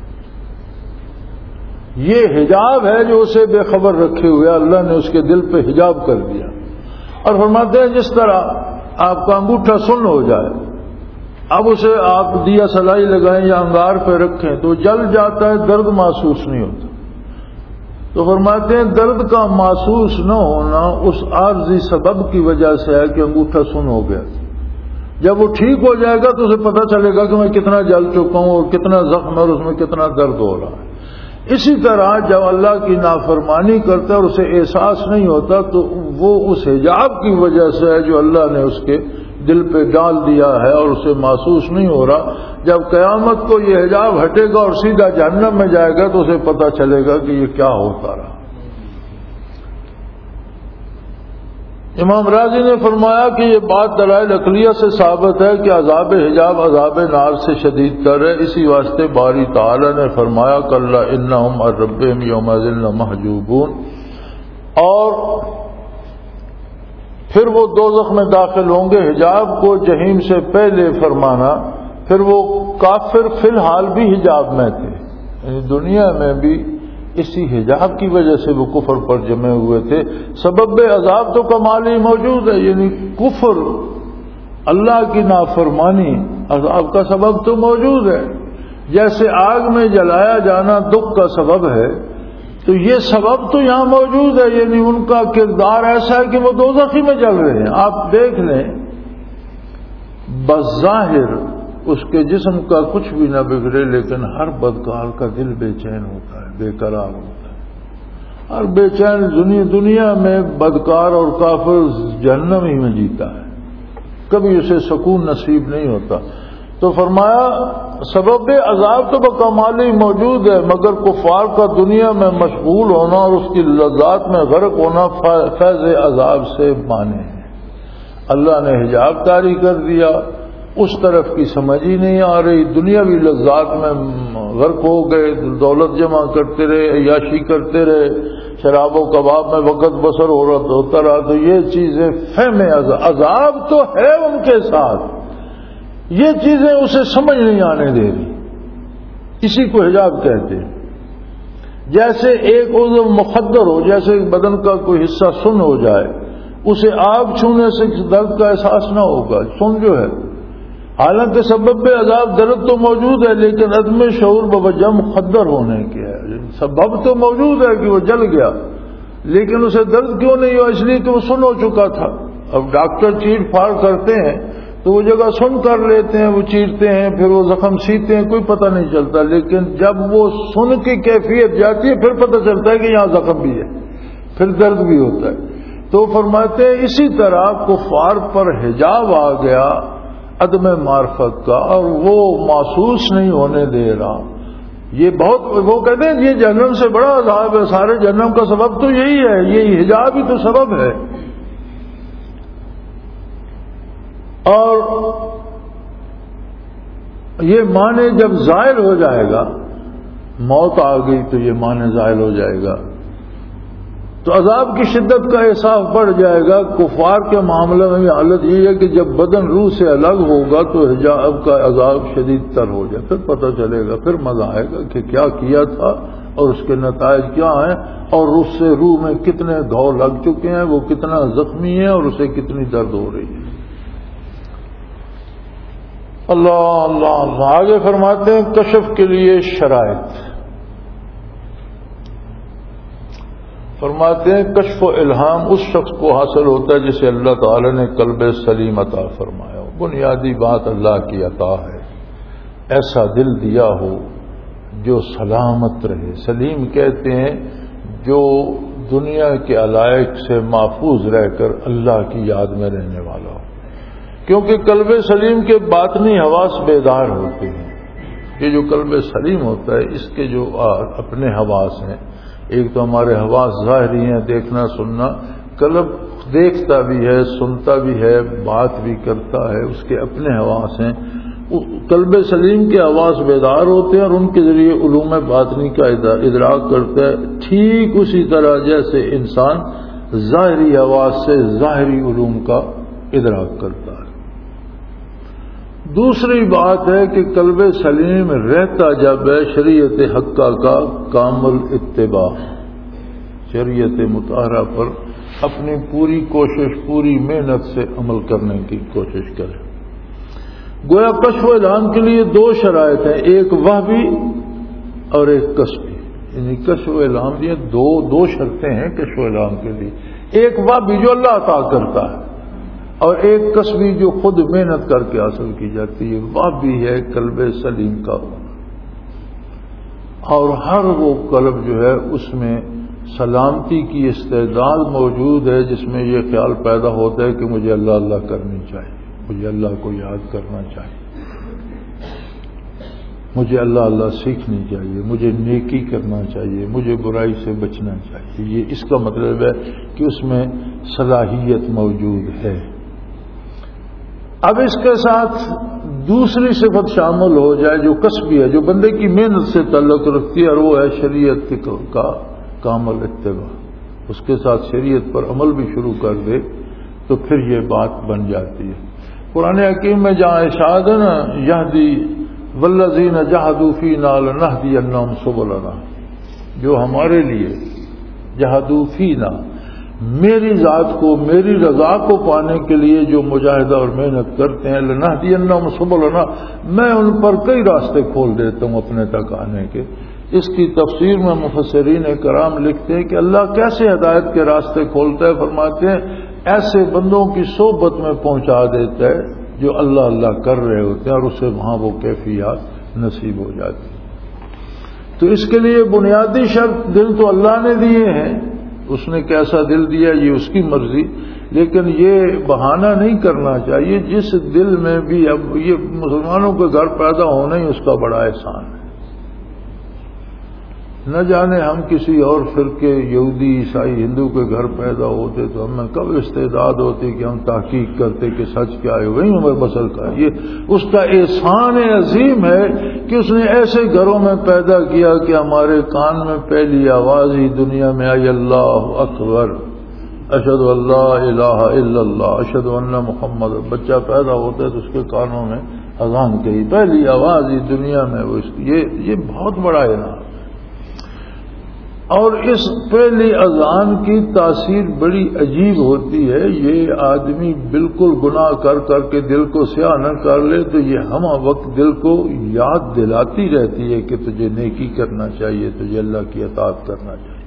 یہ حجاب ہے جو اسے بے خبر رکھے ہوئے اللہ نے اس کے دل پہ حجاب کر دیا. اور فرماتے ہیں جس طرح آپ کا انگوٹھا سن ہو جائے، اب اسے آپ دیا سلائی لگائیں یا انگار پہ رکھیں تو جل جاتا ہے، درد محسوس نہیں ہوتا. تو فرماتے ہیں درد کا محسوس نہ ہونا اس عارضی سبب کی وجہ سے ہے کہ انگوٹھا سن ہو گیا. جب وہ ٹھیک ہو جائے گا تو اسے پتہ چلے گا کہ میں کتنا جل چکا ہوں اور کتنا زخم ہے اور اس میں کتنا درد ہو رہا ہے. اسی طرح جب اللہ کی نافرمانی کرتا ہے اور اسے احساس نہیں ہوتا تو وہ اس حجاب کی وجہ سے ہے جو اللہ نے اس کے دل پہ ڈال دیا ہے اور اسے محسوس نہیں ہو رہا. جب قیامت کو یہ حجاب ہٹے گا اور سیدھا جہنم میں جائے گا تو اسے پتہ چلے گا کہ یہ کیا ہوتا رہا. امام راضی نے فرمایا کہ یہ بات دلائل عقلیہ سے ثابت ہے کہ عذاب حجاب عذاب نار سے شدید تر ہے. اسی واسطے باری تعالی نے فرمایا کلا انہم عن ربہم یومئذ لمحجوبون. اور پھر وہ دوزخ میں داخل ہوں گے. حجاب کو جہنم سے پہلے فرمانا. پھر وہ کافر فی الحال بھی حجاب میں تھے، یعنی دنیا میں بھی اسی حجاب کی وجہ سے وہ کفر پر جمے ہوئے تھے. سبب عذاب تو کمالی موجود ہے، یعنی کفر اللہ کی نافرمانی عذاب کا سبب تو موجود ہے. جیسے آگ میں جلایا جانا دکھ کا سبب ہے تو یہ سبب تو یہاں موجود ہے، یعنی ان کا کردار ایسا ہے کہ وہ دوزخی میں جل رہے ہیں. آپ دیکھ لیں بظاہر اس کے جسم کا کچھ بھی نہ بگڑے لیکن ہر بدکار کا دل بے چین ہوتا ہے، بے قرار ہوتا ہے. ہر بے چین دنیا میں بدکار اور کافر جہنم ہی میں جیتا ہے، کبھی اسے سکون نصیب نہیں ہوتا. تو فرمایا سبب عذاب تو بکمالی موجود ہے، مگر کفار کا دنیا میں مشغول ہونا اور اس کی لذات میں غرق ہونا فیض عذاب سے مانے ہیں. اللہ نے حجاب طاری کر دیا، اس طرف کی سمجھ ہی نہیں آ رہی، دنیاوی لذات میں غرق ہو گئے، دولت جمع کرتے رہے، عیاشی کرتے رہے، شراب و کباب میں وقت بسر ہو رہا تو ہوتا رہا. تو یہ چیزیں فہم عذاب تو ہے ان کے ساتھ، یہ چیزیں اسے سمجھ نہیں آنے دے رہی. اسی کو حجاب کہتے ہیں. جیسے ایک عضو مخدر ہو، جیسے بدن کا کوئی حصہ سن ہو جائے، اسے آگ چھونے سے درد کا احساس نہ ہوگا. سن جو ہے حالانکہ سبب عذاب درد تو موجود ہے لیکن عدم شعور بوجہ مخدر ہونے کے ہے. سبب تو موجود ہے کہ وہ جل گیا لیکن اسے درد کیوں نہیں ہوا؟ اس لیے کہ وہ سن ہو چکا تھا. اب ڈاکٹر چیر پھاڑ کرتے ہیں تو وہ جگہ سن کر لیتے ہیں، وہ چیرتے ہیں، پھر وہ زخم سیتے ہیں، کوئی پتہ نہیں چلتا. لیکن جب وہ سن کی کیفیت جاتی ہے پھر پتہ چلتا ہے کہ یہاں زخم بھی ہے، پھر درد بھی ہوتا ہے. تو فرماتے ہیں اسی طرح کفار پر حجاب آ گیا عدم معرفت کا اور وہ محسوس نہیں ہونے دے رہا. یہ بہت وہ کہتے ہیں یہ جہنم سے بڑا عذاب ہے، سارے جہنم کا سبب تو یہی ہے، یہ حجاب ہی تو سبب ہے. اور یہ معنی جب زائل ہو جائے گا، موت آ گئی تو یہ معنی زائل ہو جائے گا تو عذاب کی شدت کا احساس بڑھ جائے گا. کفار کے معاملے میں حالت یہ ہے کہ جب بدن روح سے الگ ہوگا تو حجاب کا عذاب شدید تر ہو جائے، پھر پتہ چلے گا، پھر مزہ آئے گا کہ کیا کیا تھا اور اس کے نتائج کیا ہیں اور اس سے روح میں کتنے گھاؤ لگ چکے ہیں، وہ کتنا زخمی ہے اور اسے کتنی درد ہو رہی ہے. اللہ اللہ اللہ. آگے فرماتے ہیں کشف کے لیے شرائط. فرماتے ہیں کشف و الہام اس شخص کو حاصل ہوتا ہے جسے اللہ تعالی نے قلب سلیم عطا فرمایا ہو. بنیادی بات اللہ کی عطا ہے، ایسا دل دیا ہو جو سلامت رہے. سلیم کہتے ہیں جو دنیا کے علائق سے محفوظ رہ کر اللہ کی یاد میں رہنے والا ہو. کیونکہ قلب سلیم کے باطنی حواس بیدار ہوتے ہیں. یہ جو قلب سلیم ہوتا ہے اس کے جو اپنے حواس ہیں، ایک تو ہمارے حواس ظاہری ہیں، دیکھنا سننا. قلب دیکھتا بھی ہے، سنتا بھی ہے، بات بھی کرتا ہے، اس کے اپنے حواس ہیں. قلب سلیم کے حواس بیدار ہوتے ہیں اور ان کے ذریعے علوم باطنی کا ادراک کرتا ہے، ٹھیک اسی طرح جیسے انسان ظاہری حواس سے ظاہری علوم کا ادراک کرتا ہے. دوسری بات ہے کہ قلب سلیم رہتا جب ہے شریعت حقہ کا کامل اتباع، شریعت مطہرہ پر اپنی پوری کوشش، پوری محنت سے عمل کرنے کی کوشش کرے. گویا کشف و الہام کے لیے دو شرائط ہیں، ایک وحی اور ایک کسبی. یعنی کشف و الہام دیا دو دو شرطیں ہیں کشف و الہام کے لیے، ایک وہ بھی جو اللہ عطا کرتا ہے، اور ایک کسبی جو خود محنت کر کے حاصل کی جاتی ہے، وہ بھی ہے قلب سلیم کا ہونا۔ اور ہر وہ قلب جو ہے اس میں سلامتی کی استعداد موجود ہے، جس میں یہ خیال پیدا ہوتا ہے کہ مجھے اللہ اللہ کرنی چاہیے، مجھے اللہ کو یاد کرنا چاہیے، مجھے اللہ اللہ سیکھنی چاہیے، مجھے نیکی کرنا چاہیے، مجھے برائی سے بچنا چاہیے۔ یہ اس کا مطلب ہے کہ اس میں صلاحیت موجود ہے۔ اب اس کے ساتھ دوسری صفت شامل ہو جائے جو کسبی ہے، جو بندے کی محنت سے تعلق رکھتی ہے، اور وہ ہے شریعت کا کامل اتباع۔ اس کے ساتھ شریعت پر عمل بھی شروع کر دے تو پھر یہ بات بن جاتی ہے۔ قرآن حکیم میں جہاں ارشاد ہے نا، یہدی والذین جاہدوا فینا لنہدینہم سبلنا، جو ہمارے لیے جاہدوا فینا، میری ذات کو، میری رضا کو پانے کے لیے جو مجاہدہ اور محنت کرتے ہیں، لنہدینہم سبلنا، میں ان پر کئی راستے کھول دیتا ہوں اپنے تک آنے کے۔ اس کی تفسیر میں مفسرین کرام لکھتے ہیں کہ اللہ کیسے ہدایت کے راستے کھولتا ہے، فرماتے ہیں ایسے بندوں کی صحبت میں پہنچا دیتا ہے جو اللہ اللہ کر رہے ہوتے ہیں، اور اسے وہاں وہ کیفیات نصیب ہو جاتی ہیں۔ تو اس کے لیے بنیادی شرط دل تو اللہ نے دیے ہیں، اس نے کیسا دل دیا یہ اس کی مرضی، لیکن یہ بہانہ نہیں کرنا چاہیے۔ جس دل میں بھی، اب یہ مسلمانوں کے گھر پیدا ہونا ہی اس کا بڑا احسان ہے۔ نہ جانے ہم کسی اور فرقے، یہودی، عیسائی، ہندو کے گھر پیدا ہوتے تو ہمیں کب استعداد ہوتی کہ ہم تحقیق کرتے کہ سچ کیا ہے، وہی ہمیں بسر کا ہے۔ یہ اس کا احسان عظیم ہے کہ اس نے ایسے گھروں میں پیدا کیا کہ ہمارے کان میں پہلی آواز ہی دنیا میں آئی، اللہ اکبر، اشہد ان لا الہ الا اللہ، اشہد ان محمد۔ بچہ پیدا ہوتا ہے تو اس کے کانوں میں اذان کہی، پہلی آواز ہی دنیا میں وہ، یہ یہ بہت بڑا انعام۔ اور اس پہلی اذان کی تاثیر بڑی عجیب ہوتی ہے۔ یہ آدمی بالکل گناہ کر کر کے دل کو سیاہ نہ کر لے تو یہ ہم وقت دل کو یاد دلاتی رہتی ہے کہ تجھے نیکی کرنا چاہیے، تجھے اللہ کی اطاعت کرنا چاہیے۔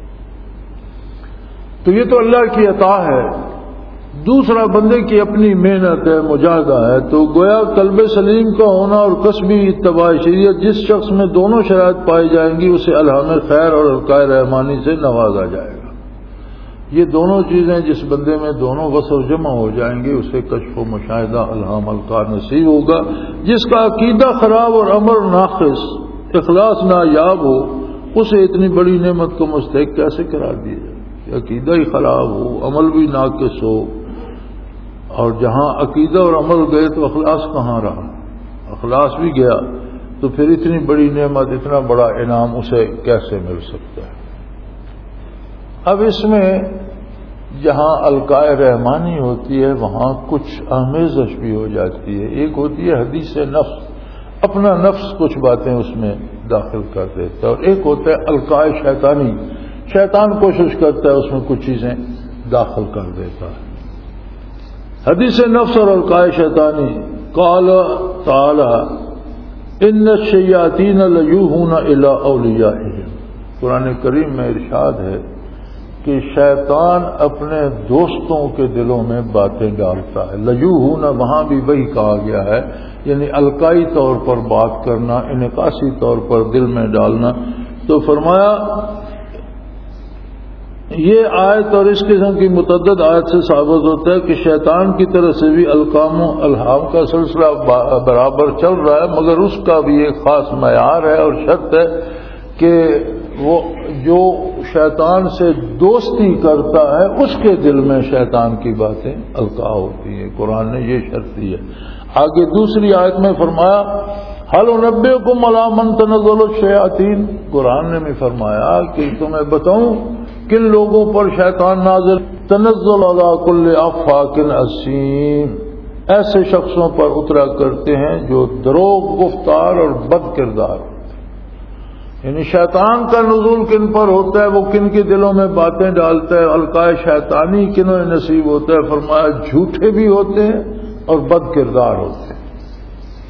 تو یہ تو اللہ کی عطا ہے۔ دوسرا بندے کی اپنی محنت ہے، مجاہدہ ہے۔ تو گویا قلب سلیم کا ہونا اور قصبی اتباع شریعت، جس شخص میں دونوں شرائط پائی جائیں گی اسے الہام خیر اور القائے رحمانی سے نوازا جائے گا۔ یہ دونوں چیزیں جس بندے میں دونوں وصف جمع ہو جائیں گے اسے کشف و مشاہدہ، الہام، القاء نصیب ہوگا۔ جس کا عقیدہ خراب اور عمل ناقص، اخلاص نایاب ہو، اسے اتنی بڑی نعمت کو مستحق کیسے قرار دیا جائے؟ عقیدہ ہی خراب ہو، عمل بھی ناقص ہو، اور جہاں عقیدہ اور عمل گئے تو اخلاص کہاں رہا؟ اخلاص بھی گیا تو پھر اتنی بڑی نعمت، اتنا بڑا انعام اسے کیسے مل سکتا ہے؟ اب اس میں جہاں القائے رحمانی ہوتی ہے وہاں کچھ آمیزش بھی ہو جاتی ہے۔ ایک ہوتی ہے حدیث نفس، اپنا نفس کچھ باتیں اس میں داخل کر دیتا ہے، اور ایک ہوتا ہے القائے شیطانی، شیطان کوشش کرتا ہے اس میں کچھ چیزیں داخل کر دیتا ہے۔ حدیث نفس اور القائے شیطانی، قال تعالی ان الشیاطین لیوحون الی اولیائہم، قرآن کریم میں ارشاد ہے کہ شیطان اپنے دوستوں کے دلوں میں باتیں ڈالتا ہے۔ لیوحون وہاں بھی وہی کہا گیا ہے، یعنی القائی طور پر بات کرنا، انعکاسی طور پر دل میں ڈالنا۔ تو فرمایا یہ آیت اور اس قسم کی متعدد آیت سے ثابت ہوتا ہے کہ شیطان کی طرف سے بھی القام و الہام کا سلسلہ برابر چل رہا ہے، مگر اس کا بھی ایک خاص معیار ہے اور شرط ہے کہ وہ جو شیطان سے دوستی کرتا ہے اس کے دل میں شیطان کی باتیں القاء ہوتی ہیں۔ قرآن نے یہ شرط دی ہے۔ آگے دوسری آیت میں فرمایا هل انبئکم علی من تنزل الشیاطین، قرآن نے بھی فرمایا کہ تمہیں بتاؤں کن لوگوں پر شیطان نازل، تنزل علی کل افاک اثیم، ایسے شخصوں پر اترا کرتے ہیں جو دروغ گفتار اور بد کردار ہوتے ہیں۔ یعنی شیطان کا نزول کن پر ہوتا ہے، وہ کن کے دلوں میں باتیں ڈالتا ہے، القائے شیطانی کنوں نصیب ہوتا ہے، فرمایا جھوٹے بھی ہوتے ہیں اور بد کردار ہوتے ہیں۔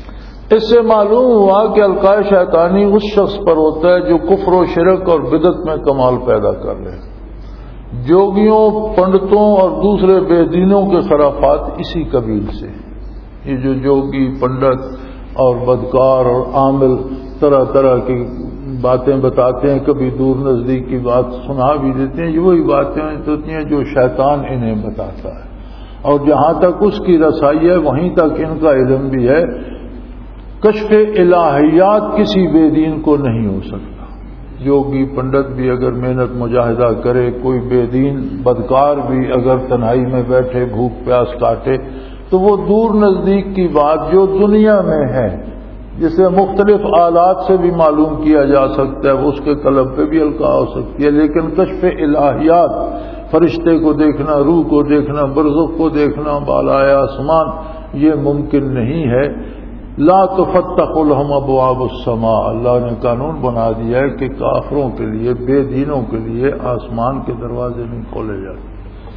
اس سے معلوم ہوا کہ القاء شیطانی اس شخص پر ہوتا ہے جو کفر و شرک اور بدعت میں کمال پیدا کر لے. جوگیوں، پنڈتوں اور دوسرے بے دینوں کے خرافات اسی قبیل سے. یہ جو جوگی، پنڈت اور بدکار اور عامل طرح طرح کی باتیں بتاتے ہیں، کبھی دور نزدیک کی بات سنا بھی دیتے ہیں، یہ وہی باتیں ہوتی ہیں جو شیطان انہیں بتاتا ہے، اور جہاں تک اس کی رسائی ہے وہیں تک ان کا علم بھی ہے. کشف الہیات کسی بے دین کو نہیں ہو سکتا. یوگی پنڈت بھی اگر محنت مجاہدہ کرے، کوئی بے دین بدکار بھی اگر تنہائی میں بیٹھے بھوک پیاس کاٹے، تو وہ دور نزدیک کی بات جو دنیا میں ہے، جسے مختلف آلات سے بھی معلوم کیا جا سکتا ہے، اس کے قلب پہ بھی القاء ہو سکتی ہے. لیکن کشف الہیات، فرشتے کو دیکھنا، روح کو دیکھنا، برزخ کو دیکھنا، بالائے آسمان، یہ ممکن نہیں ہے. لا تفتح لهم ابواب السماء، اللہ نے قانون بنا دیا ہے کہ کافروں کے لیے، بے دینوں کے لیے آسمان کے دروازے نہیں کھولے جاتے.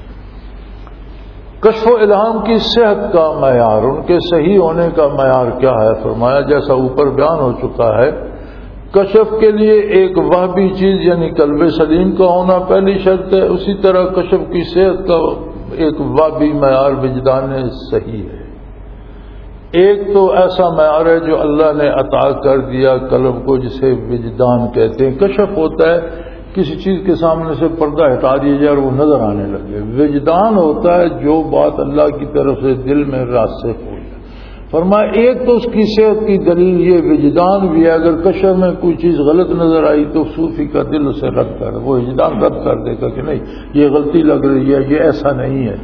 کشف و الہام کی صحت کا معیار، ان کے صحیح ہونے کا معیار کیا ہے؟ فرمایا جیسا اوپر بیان ہو چکا ہے، کشف کے لیے ایک وہبی چیز یعنی قلب سلیم کا ہونا پہلی شرط ہے. اسی طرح کشف کی صحت کا ایک وہبی معیار وجدان صحیح ہے. ایک تو ایسا معیار ہے جو اللہ نے عطا کر دیا قلب کو، جسے وجدان کہتے ہیں. کشف ہوتا ہے کسی چیز کے سامنے سے پردہ ہٹا دیا جائے اور وہ نظر آنے لگے. وجدان ہوتا ہے جو بات اللہ کی طرف سے دل میں راسخ ہو جائے. فرمایا ایک تو اس کی صحت کی دلیل یہ وجدان بھی ہے. اگر کشف میں کوئی چیز غلط نظر آئی تو صوفی کا دل اسے رد کر، وہ وجدان رد کر دے گا کہ نہیں یہ غلطی لگ رہی ہے، یہ ایسا نہیں ہے.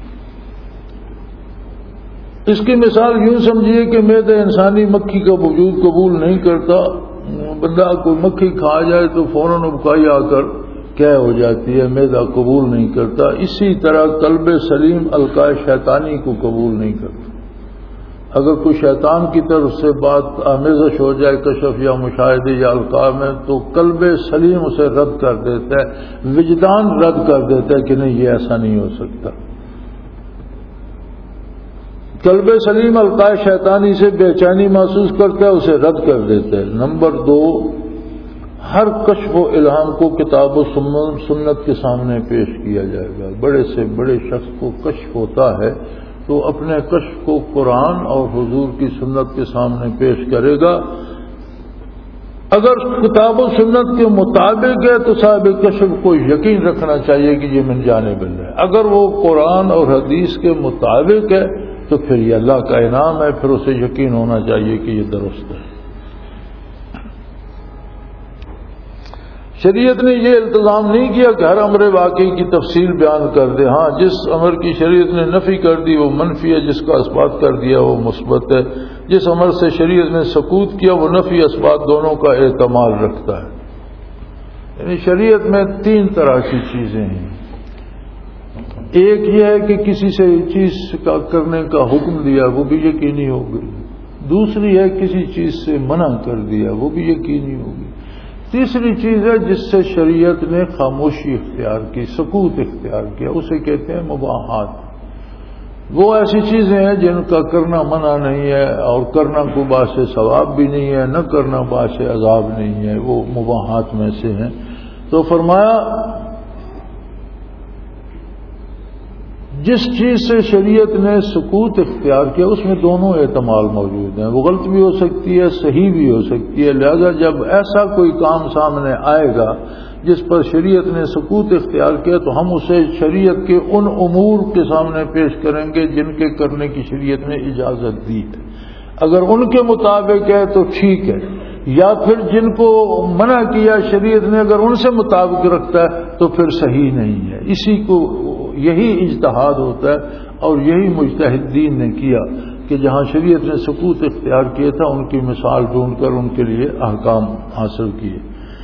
اس کی مثال یوں سمجھیے کہ معدہ انسانی مکھی کا وجود قبول نہیں کرتا. بندہ کوئی مکھی کھا جائے تو فوراً ابکائی آ کر کیا ہو جاتی ہے، معدہ قبول نہیں کرتا. اسی طرح قلب سلیم القاء شیطانی کو قبول نہیں کرتا. اگر کوئی شیطان کی طرف سے بات آمیزش ہو جائے کشف یا مشاہدے یا القاء میں، تو قلب سلیم اسے رد کر دیتا ہے، وجدان رد کر دیتا ہے کہ نہیں یہ ایسا نہیں ہو سکتا. قلب سلیم القاء شیطانی سے بے چینی محسوس کرتا ہے، اسے رد کر دیتا ہے. نمبر دو، ہر کشف و الہام کو کتاب و سنت کے سامنے پیش کیا جائے گا. بڑے سے بڑے شخص کو کشف ہوتا ہے تو اپنے کشف کو قرآن اور حضور کی سنت کے سامنے پیش کرے گا. اگر کتاب و سنت کے مطابق ہے تو صاحب کشف کو یقین رکھنا چاہیے کہ یہ من جانب اللہ ہے. اگر وہ قرآن اور حدیث کے مطابق ہے تو پھر یہ اللہ کا انعام ہے، پھر اسے یقین ہونا چاہیے کہ یہ درست ہے. شریعت نے یہ التزام نہیں کیا کہ ہر امر واقعی کی تفصیل بیان کر دے. ہاں، جس امر کی شریعت نے نفی کر دی وہ منفی ہے، جس کا اثبات کر دیا وہ مثبت ہے. جس امر سے شریعت نے سکوت کیا وہ نفی اثبات دونوں کا احتمال رکھتا ہے. یعنی شریعت میں تین طرح کی چیزیں ہیں. ایک یہ ہے کہ کسی سے چیز کا کرنے کا حکم دیا وہ بھی یقینی ہو گئی. دوسری ہے کسی چیز سے منع کر دیا وہ بھی یقینی ہو گئی. تیسری چیز ہے جس سے شریعت نے خاموشی اختیار کی، سکوت اختیار کیا، اسے کہتے ہیں مباحات. وہ ایسی چیزیں ہیں جن کا کرنا منع نہیں ہے اور کرنا کو باعث ثواب بھی نہیں ہے، نہ کرنا باعث عذاب نہیں ہے، وہ مباحات میں سے ہیں. تو فرمایا جس چیز سے شریعت نے سکوت اختیار کیا اس میں دونوں احتمال موجود ہیں. وہ غلط بھی ہو سکتی ہے، صحیح بھی ہو سکتی ہے. لہذا جب ایسا کوئی کام سامنے آئے گا جس پر شریعت نے سکوت اختیار کیا تو ہم اسے شریعت کے ان امور کے سامنے پیش کریں گے جن کے کرنے کی شریعت نے اجازت دی ہے. اگر ان کے مطابق ہے تو ٹھیک ہے، یا پھر جن کو منع کیا شریعت نے اگر ان سے مطابق رکھتا ہے تو پھر صحیح نہیں ہے. اسی کو یہی اجتہاد ہوتا ہے اور یہی مجتہدین نے کیا کہ جہاں شریعت نے سکوت اختیار کیا تھا ان کی مثال ڈھونڈ کر ان کے لیے احکام حاصل کیے.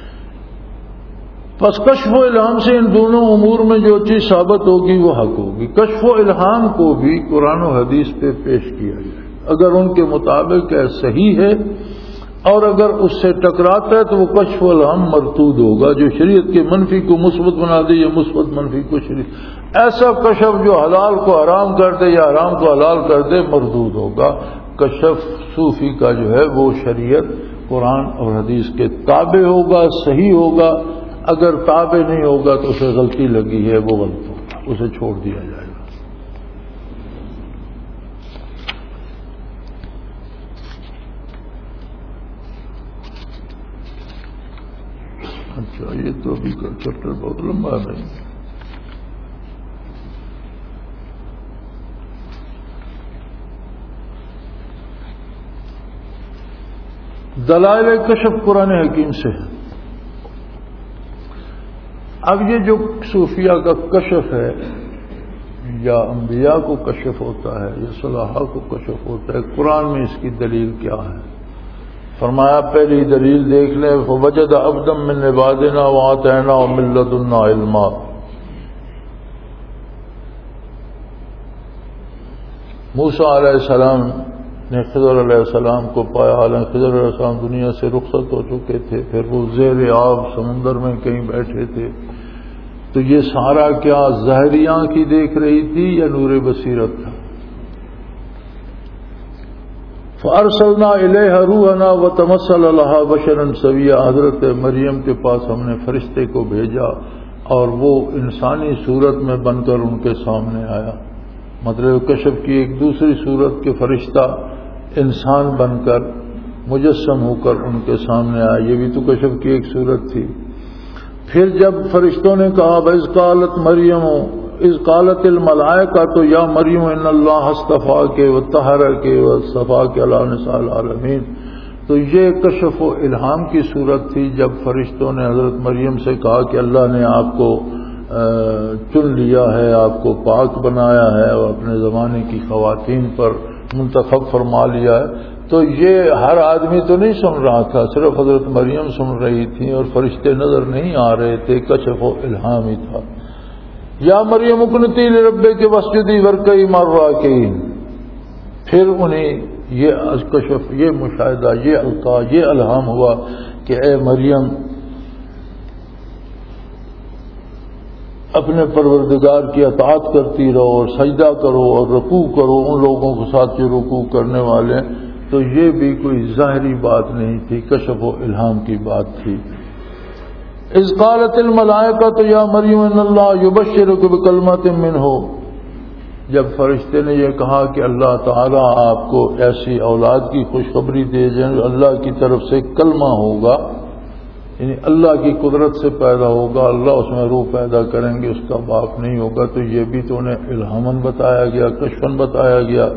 پس کشف و الہام سے ان دونوں امور میں جو چیز ثابت ہوگی وہ حق ہوگی. کشف و الہام کو بھی قرآن و حدیث پہ پیش کیا جائے، اگر ان کے مطابق ہے صحیح ہے، اور اگر اس سے ٹکراتا ہے تو وہ کشف و الہام مردود ہوگا. جو شریعت کے منفی کو مثبت بنا دے یا مثبت منفی کو شریعت، ایسا کشف جو حلال کو حرام کر دے یا حرام کو حلال کر دے مردود ہوگا. کشف صوفی کا جو ہے وہ شریعت قرآن اور حدیث کے تابع ہوگا، صحیح ہوگا. اگر تابع نہیں ہوگا تو اسے غلطی لگی ہے، وہ غلط ہوگا، اسے چھوڑ دیا جائے گا. اچھا، یہ تو ابھی کا چیپٹر بہت لمبا ہے. دلائل کشف قرآن حکیم سے. اب یہ جو صوفیہ کا کشف ہے، یا انبیاء کو کشف ہوتا ہے یا صلاحہ کو کشف ہوتا ہے، قرآن میں اس کی دلیل کیا ہے؟ فرمایا پہلی دلیل دیکھ لیں، فوجد عبدا من عبادنا وآتیناہ من لدنا علما. موسیٰ علیہ السلام نے خضر علیہ السلام کو پایا، حالانکہ خضر علیہ السلام دنیا سے رخصت ہو چکے تھے، پھر وہ زیر آب سمندر میں کہیں بیٹھے تھے. تو یہ سارا کیا ظاہری آنکھ کی دیکھ رہی تھی یا نور بصیرت تھا؟ فارسلنا الیہا روحنا وتمثل لها بشرا سویا. حضرت مریم کے پاس ہم نے فرشتے کو بھیجا اور وہ انسانی صورت میں بن کر ان کے سامنے آیا. مطلب کشف کی ایک دوسری صورت کے فرشتہ انسان بن کر مجسم ہو کر ان کے سامنے آیا. یہ بھی تو کشف کی ایک صورت تھی. پھر جب فرشتوں نے کہا اذ قالت مریم اذ قالت الملائکہ تو یا مریم ان اللہ اصطفاک وطہرک واصطفاک علی نساء العالمین، تو یہ کشف و الہام کی صورت تھی جب فرشتوں نے حضرت مریم سے کہا کہ اللہ نے آپ کو چن لیا ہے، آپ کو پاک بنایا ہے اور اپنے زمانے کی خواتین پر منتخب فرما لیا ہے. تو یہ ہر آدمی تو نہیں سن رہا تھا، صرف حضرت مریم سن رہی تھی اور فرشتے نظر نہیں آ رہے تھے. کشف و الہام ہی تھا. یا مریم اقنتی لربک واسجدی وارکعی مع الراکعین. پھر انہیں یہ کشف، یہ مشاہدہ، یہ القاء، یہ الہام ہوا کہ اے مریم اپنے پروردگار کی اطاعت کرتی رہو اور سجدہ کرو اور رکوع کرو ان لوگوں کے ساتھ جو رکوع کرنے والے ہیں. تو یہ بھی کوئی ظاہری بات نہیں تھی، کشف و الہام کی بات تھی. اذ قالت الملائکۃ یا مریم ان اللہ یبشرک بکلمۃ منہ. جب فرشتے نے یہ کہا کہ اللہ تعالیٰ آپ کو ایسی اولاد کی خوشخبری دے جائیں جو اللہ کی طرف سے کلمہ ہوگا، یعنی اللہ کی قدرت سے پیدا ہوگا، اللہ اس میں روح پیدا کریں گے، اس کا باپ نہیں ہوگا. تو یہ بھی تو انہیں الہاماً بتایا گیا، کشفاً بتایا گیا.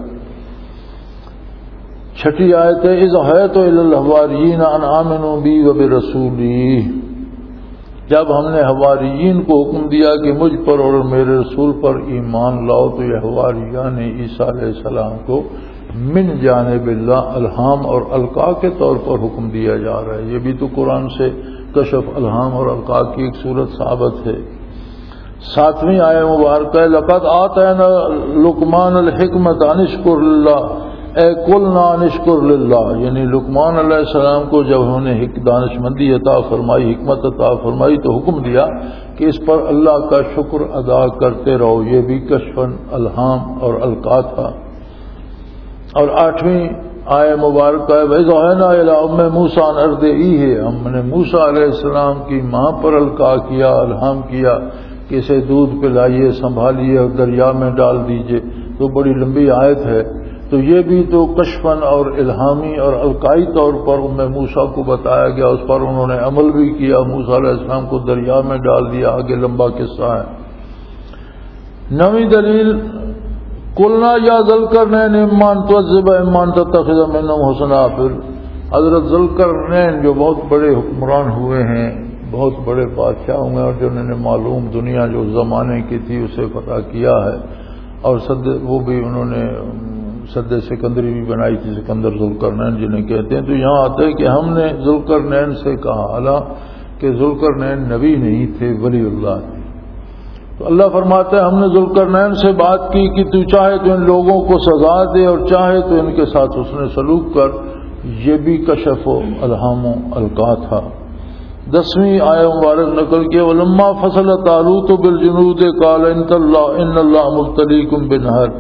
چھٹی آیت ہے اذ اوحیت الی الحواریین ان آمنوا بی وبرسولی. جب ہم نے حواریین کو حکم دیا کہ مجھ پر اور میرے رسول پر ایمان لاؤ، تو یہ حواریان عیسیٰ علیہ السلام کو من جانب اللہ الہام اور القاء کے طور پر حکم دیا جا رہا ہے. یہ بھی تو قرآن سے کشف، الہام اور القاء کی ایک صورت ثابت ہے. ساتویں آیہ مبارکہ لقد آتینا لقمان الحکمۃ ان اشکر للہ اے قلنا ان اشکر للہ. یعنی لقمان علیہ السلام کو جب انہوں نے دانش مندی عطا فرمائی، حکمت عطا فرمائی، تو حکم دیا کہ اس پر اللہ کا شکر ادا کرتے رہو. یہ بھی کشفاً الہام اور القاء تھا. اور آٹھویں آیہ مبارکہ ہے وَإِذْ أَوْحَيْنَا إِلَىٰ أُمِّ مُوسَىٰ أَنْ أَرْضِعِيهِ. ہم نے موسیٰ علیہ السلام کی ماں پر القاء کیا، الہام کیا کہ اسے دودھ پلائیے، سنبھالیے اور دریا میں ڈال دیجئے. تو بڑی لمبی آیت ہے. تو یہ بھی تو کشفاً اور الہامی اور القائی طور پر ام موسیٰ کو بتایا گیا، اس پر انہوں نے عمل بھی کیا، موسیٰ علیہ السلام کو دریا میں ڈال دیا. آگے لمبا قصہ ہے. نویں دلیل قلنا یا ذوالقرنین اما ان تعذب اما ان تتخذ منہم حسنا. پھر حضرت ذوالقرنین جو بہت بڑے حکمران ہوئے ہیں، بہت بڑے بادشاہ ہوئے اور جنہوں نے معلوم دنیا جو زمانے کی تھی اسے فتح کیا ہے، اور صد وہ بھی انہوں نے صد سکندری بھی بنائی تھی، سکندر ذوالقرنین جنہیں کہتے ہیں. تو یہاں آتا ہے کہ ہم نے ذوالقرنین سے کہا، حالانکہ ذوالقرنین نبی نہیں تھے، ولی اللہ تھے. تو اللہ فرماتا ہے ہم نے ذوالقرنین سے بات کی کہ تو چاہے تو ان لوگوں کو سزا دے اور چاہے تو ان کے ساتھ حسن سلوک کر. یہ بھی کشف و الہام و القاء تھا. دسویں آیہ مبارک نقل کیا ولما فصل طالوت بالجنود قال ان اللہ ان اللہ مبتلیکم بنہر.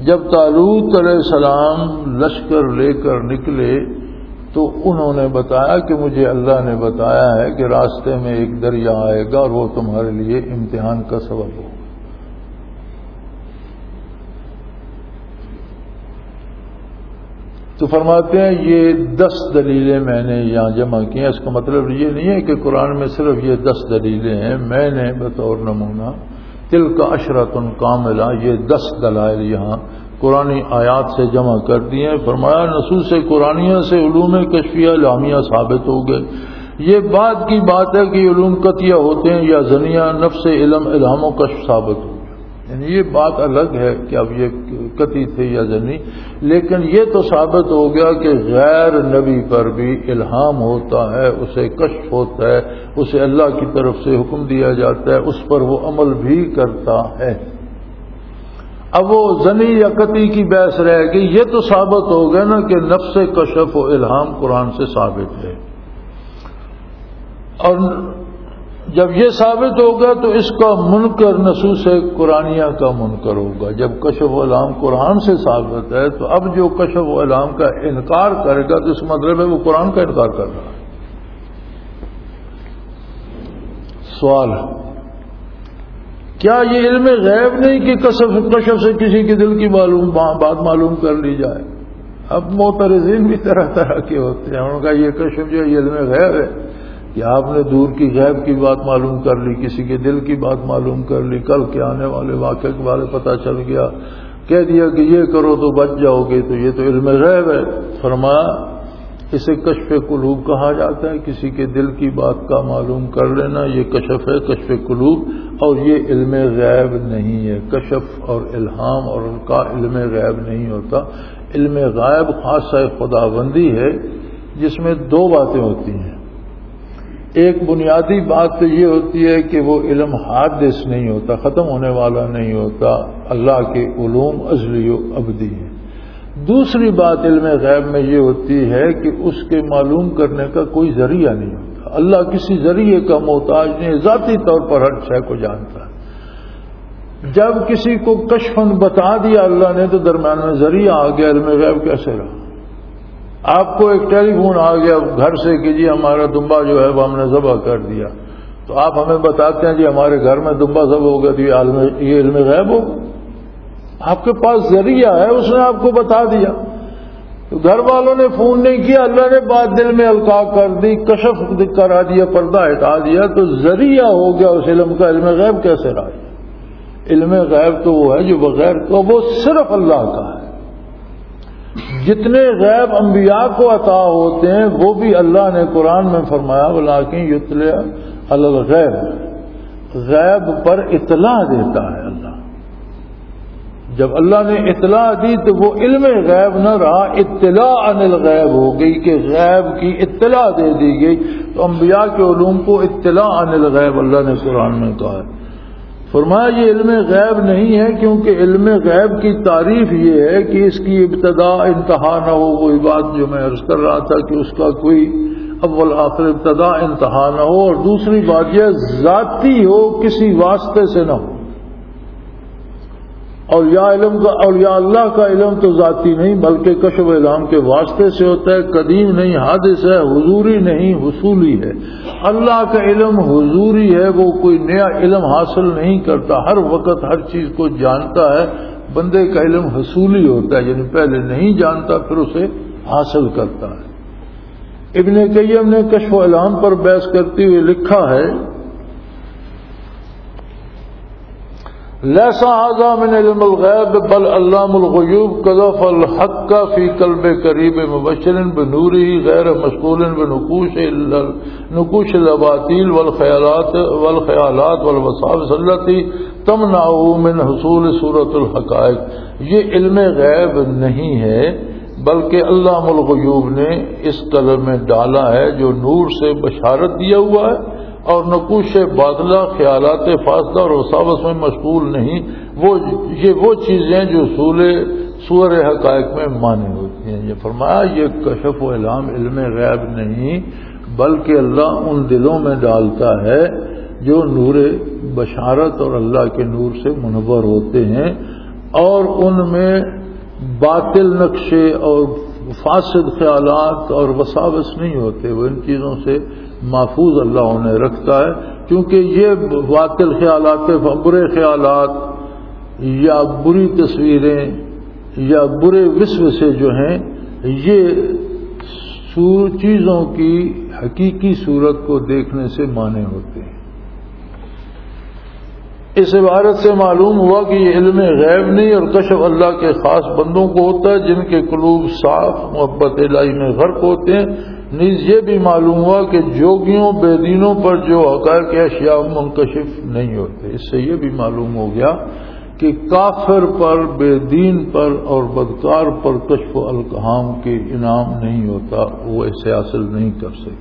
جب طالوت علیہ السلام لشکر لے کر نکلے تو انہوں نے بتایا کہ مجھے اللہ نے بتایا ہے کہ راستے میں ایک دریا آئے گا اور وہ تمہارے لیے امتحان کا سبب ہو. تو فرماتے ہیں یہ دس دلیلیں میں نے یہاں جمع کی ہیں. اس کا مطلب یہ نہیں ہے کہ قرآن میں صرف یہ دس دلیلیں ہیں. میں نے بطور نمونہ تلک عشرۃ کاملہ یہ دس دلائل یہاں قرآن آیات سے جمع کر دیے ہیں. فرمایا نصوص قرآنیہ سے علوم کشفیہ لامیہ ثابت ہو گئے. یہ بات کی بات ہے کہ علوم قطعیہ ہوتے ہیں یا ظنیہ نفس علم الہام و کشف ثابت ہو گئے. یعنی یہ بات الگ ہے کہ اب یہ قطعی تھے یا ظنی، لیکن یہ تو ثابت ہو گیا کہ غیر نبی پر بھی الہام ہوتا ہے، اسے کشف ہوتا ہے، اسے اللہ کی طرف سے حکم دیا جاتا ہے، اس پر وہ عمل بھی کرتا ہے. اب وہ ظنی یا قطعی کی بحث رہے گی. یہ تو ثابت ہو گیا نا کہ نفس کشف و الہام قرآن سے ثابت ہے. اور جب یہ ثابت ہوگا تو اس کا منکر نصوص قرآنیہ کا منکر ہوگا. جب کشف و الہام قرآن سے ثابت ہے تو اب جو کشف و الہام کا انکار کرے گا تو اس مطلب ہے وہ قرآن کا انکار کر رہا ہے. سوال ہے کیا یہ علم غیب نہیں کہ کشف کشف سے کسی کے دل کی معلوم بات معلوم کر لی جائے؟ اب معترضین بھی طرح طرح کے ہوتے ہیں. ان کا یہ کشف جو ہے یہ علم غیب ہے کہ آپ نے دور کی غیب کی بات معلوم کر لی، کسی کے دل کی بات معلوم کر لی، کل کے آنے والے واقعے کے بارے پتہ چل گیا، کہہ دیا کہ یہ کرو تو بچ جاؤ گے، تو یہ تو علم غیب ہے. فرمایا اسے کشف قلوب کہا جاتا ہے. کسی کے دل کی بات کا معلوم کر لینا یہ کشف ہے، کشف قلوب. اور یہ علم غیب نہیں ہے. کشف اور الہام اور ان کا علم غیب نہیں ہوتا. علم غیب خاصہ خداوندی ہے جس میں دو باتیں ہوتی ہیں. ایک بنیادی بات تو یہ ہوتی ہے کہ وہ علم حادث نہیں ہوتا، ختم ہونے والا نہیں ہوتا. اللہ کے علوم ازلی و ابدی ہیں. دوسری بات علم غیب میں یہ ہوتی ہے کہ اس کے معلوم کرنے کا کوئی ذریعہ نہیں ہوتا. اللہ کسی ذریعے کا محتاج نہیں، ذاتی طور پر ہر شے کو جانتا ہے. جب کسی کو کشفن بتا دیا اللہ نے تو درمیان میں ذریعہ آ گیا. علم غیب کیسے رہا؟ آپ کو ایک ٹیلی فون آ گیا گھر سے کہ جی ہمارا دمبا جو ہے وہ ہم نے ذبح کر دیا، تو آپ ہمیں بتاتے ہیں جی ہمارے گھر میں دمبا ذبح ہو گیا، تو یہ علم غیب ہو. آپ کے پاس ذریعہ ہے، اس نے آپ کو بتا دیا. تو گھر والوں نے فون نہیں کیا، اللہ نے بات دل میں القاء کر دی، کشف کرا دیا، پردہ ہٹا دیا، تو ذریعہ ہو گیا اس علم کا. علم غیب کیسے رہا؟ علم غیب تو وہ ہے جو بغیر تو وہ صرف اللہ کا ہے. جتنے غیب انبیاء کو عطا ہوتے ہیں وہ بھی اللہ نے قرآن میں فرمایا ولیکن یطلع علی الغیب، غیب پر اطلاع دیتا ہے اللہ. جب اللہ نے اطلاع دی تو وہ علم غیب نہ رہا، اطلاع عن الغیب ہو گئی کہ غیب کی اطلاع دے دی گئی. تو انبیاء کے علوم کو اطلاع عن الغیب اللہ نے قرآن میں کہا ہے. فرمایا یہ علم غیب نہیں ہے کیونکہ علم غیب کی تعریف یہ ہے کہ اس کی ابتدا انتہا نہ ہو. وہی بات جو میں عرض کر رہا تھا کہ اس کا کوئی اول آخر ابتدا انتہا نہ ہو. اور دوسری بات یہ ذاتی ہو، کسی واسطے سے نہ ہو. اولیاء علم کا اولیاء اللہ کا علم تو ذاتی نہیں بلکہ کشف الہام کے واسطے سے ہوتا ہے. قدیم نہیں، حادث ہے، حضوری نہیں، حصولی ہے. اللہ کا علم حضوری ہے، وہ کوئی نیا علم حاصل نہیں کرتا، ہر وقت ہر چیز کو جانتا ہے. بندے کا علم حصولی ہوتا ہے، یعنی پہلے نہیں جانتا پھر اسے حاصل کرتا ہے. ابن قیم نے کشف و الہام پر بحث کرتے ہوئے لکھا ہے لیسا ھذا من علم الغیب بل علام الغیوب قذف الحق فی قلب قریب مبشر بنورہ غیر مشغول بنقوش نقوش الاباطیل والخیالات والخیالات والوساوس التی تمنعه من حصول صورت الحقائق. یہ علم غیب نہیں ہے بلکہ علام الغیوب نے اس قلب میں ڈالا ہے جو نور سے بشارت دیا ہوا ہے اور نقوش باطلہ خیالات فاسدہ اور وساوس میں مشغول نہیں. وہ یہ وہ چیزیں جو اصول صور حقائق میں مانے ہوتی ہیں. یہ فرمایا یہ کشف و الہام علم غیب نہیں بلکہ اللہ ان دلوں میں ڈالتا ہے جو نور بشارت اور اللہ کے نور سے منور ہوتے ہیں اور ان میں باطل نقشے اور فاسد خیالات اور وساوس نہیں ہوتے، وہ ان چیزوں سے محفوظ اللہ انہیں رکھتا ہے، کیونکہ یہ باطل خیالات، برے خیالات یا بری تصویریں یا برے وسوسے جو ہیں، یہ چیزوں کی حقیقی صورت کو دیکھنے سے مانع ہوتے ہیں۔ اس عبارت سے معلوم ہوا کہ یہ علم غیب نہیں اور کشف اللہ کے خاص بندوں کو ہوتا ہے جن کے قلوب صاف محبت الہی میں غرق ہوتے ہیں۔ نیز یہ بھی معلوم ہوا کہ جوگیوں بے دینوں پر جو حقائق اشیاء منکشف نہیں ہوتے۔ اس سے یہ بھی معلوم ہو گیا کہ کافر پر، بے دین پر اور بدکار پر کشف الکحام کے انعام نہیں ہوتا، وہ اسے حاصل نہیں کر سکتے۔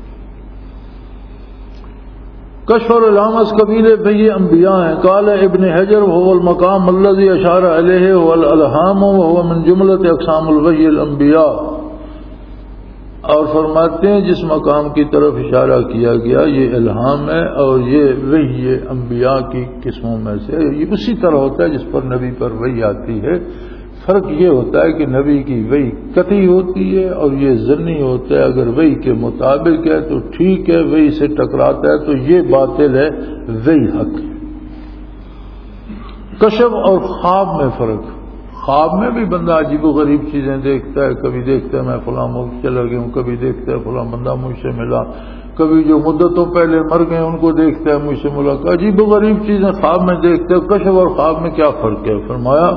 کشف اور الہام اس قبیلے میں یہ انبیاء ہیں۔ قال ابن حجر وهو المقام الذي اشار الیہ هو الالہام وهو من جملۃ اقسام الوحی الانبیاء، اور فرماتے ہیں جس مقام کی طرف اشارہ کیا گیا یہ الہام ہے اور یہ وحی انبیاء کی قسموں میں سے، یہ اسی طرح ہوتا ہے جس پر نبی پر وحی آتی ہے۔ فرق یہ ہوتا ہے کہ نبی کی وحی قطعی ہوتی ہے اور یہ ظنی ہوتا ہے، اگر وحی کے مطابق ہے تو ٹھیک ہے، وحی سے ٹکراتا ہے تو یہ باطل ہے، وحی حق ہے۔ کشف اور خواب میں فرق، خواب میں بھی بندہ عجیب و غریب چیزیں دیکھتا ہے، کبھی دیکھتا ہے میں فلاں ملک چلا گیا ہوں، کبھی دیکھتا ہے فلاں بندہ مجھ سے ملا، کبھی جو مدتوں پہلے مر گئے ان کو دیکھتا ہے مجھ سے ملاقات، عجیب و غریب چیزیں خواب میں دیکھتا ہے۔ کشف اور خواب میں کیا فرق ہے؟ فرمایا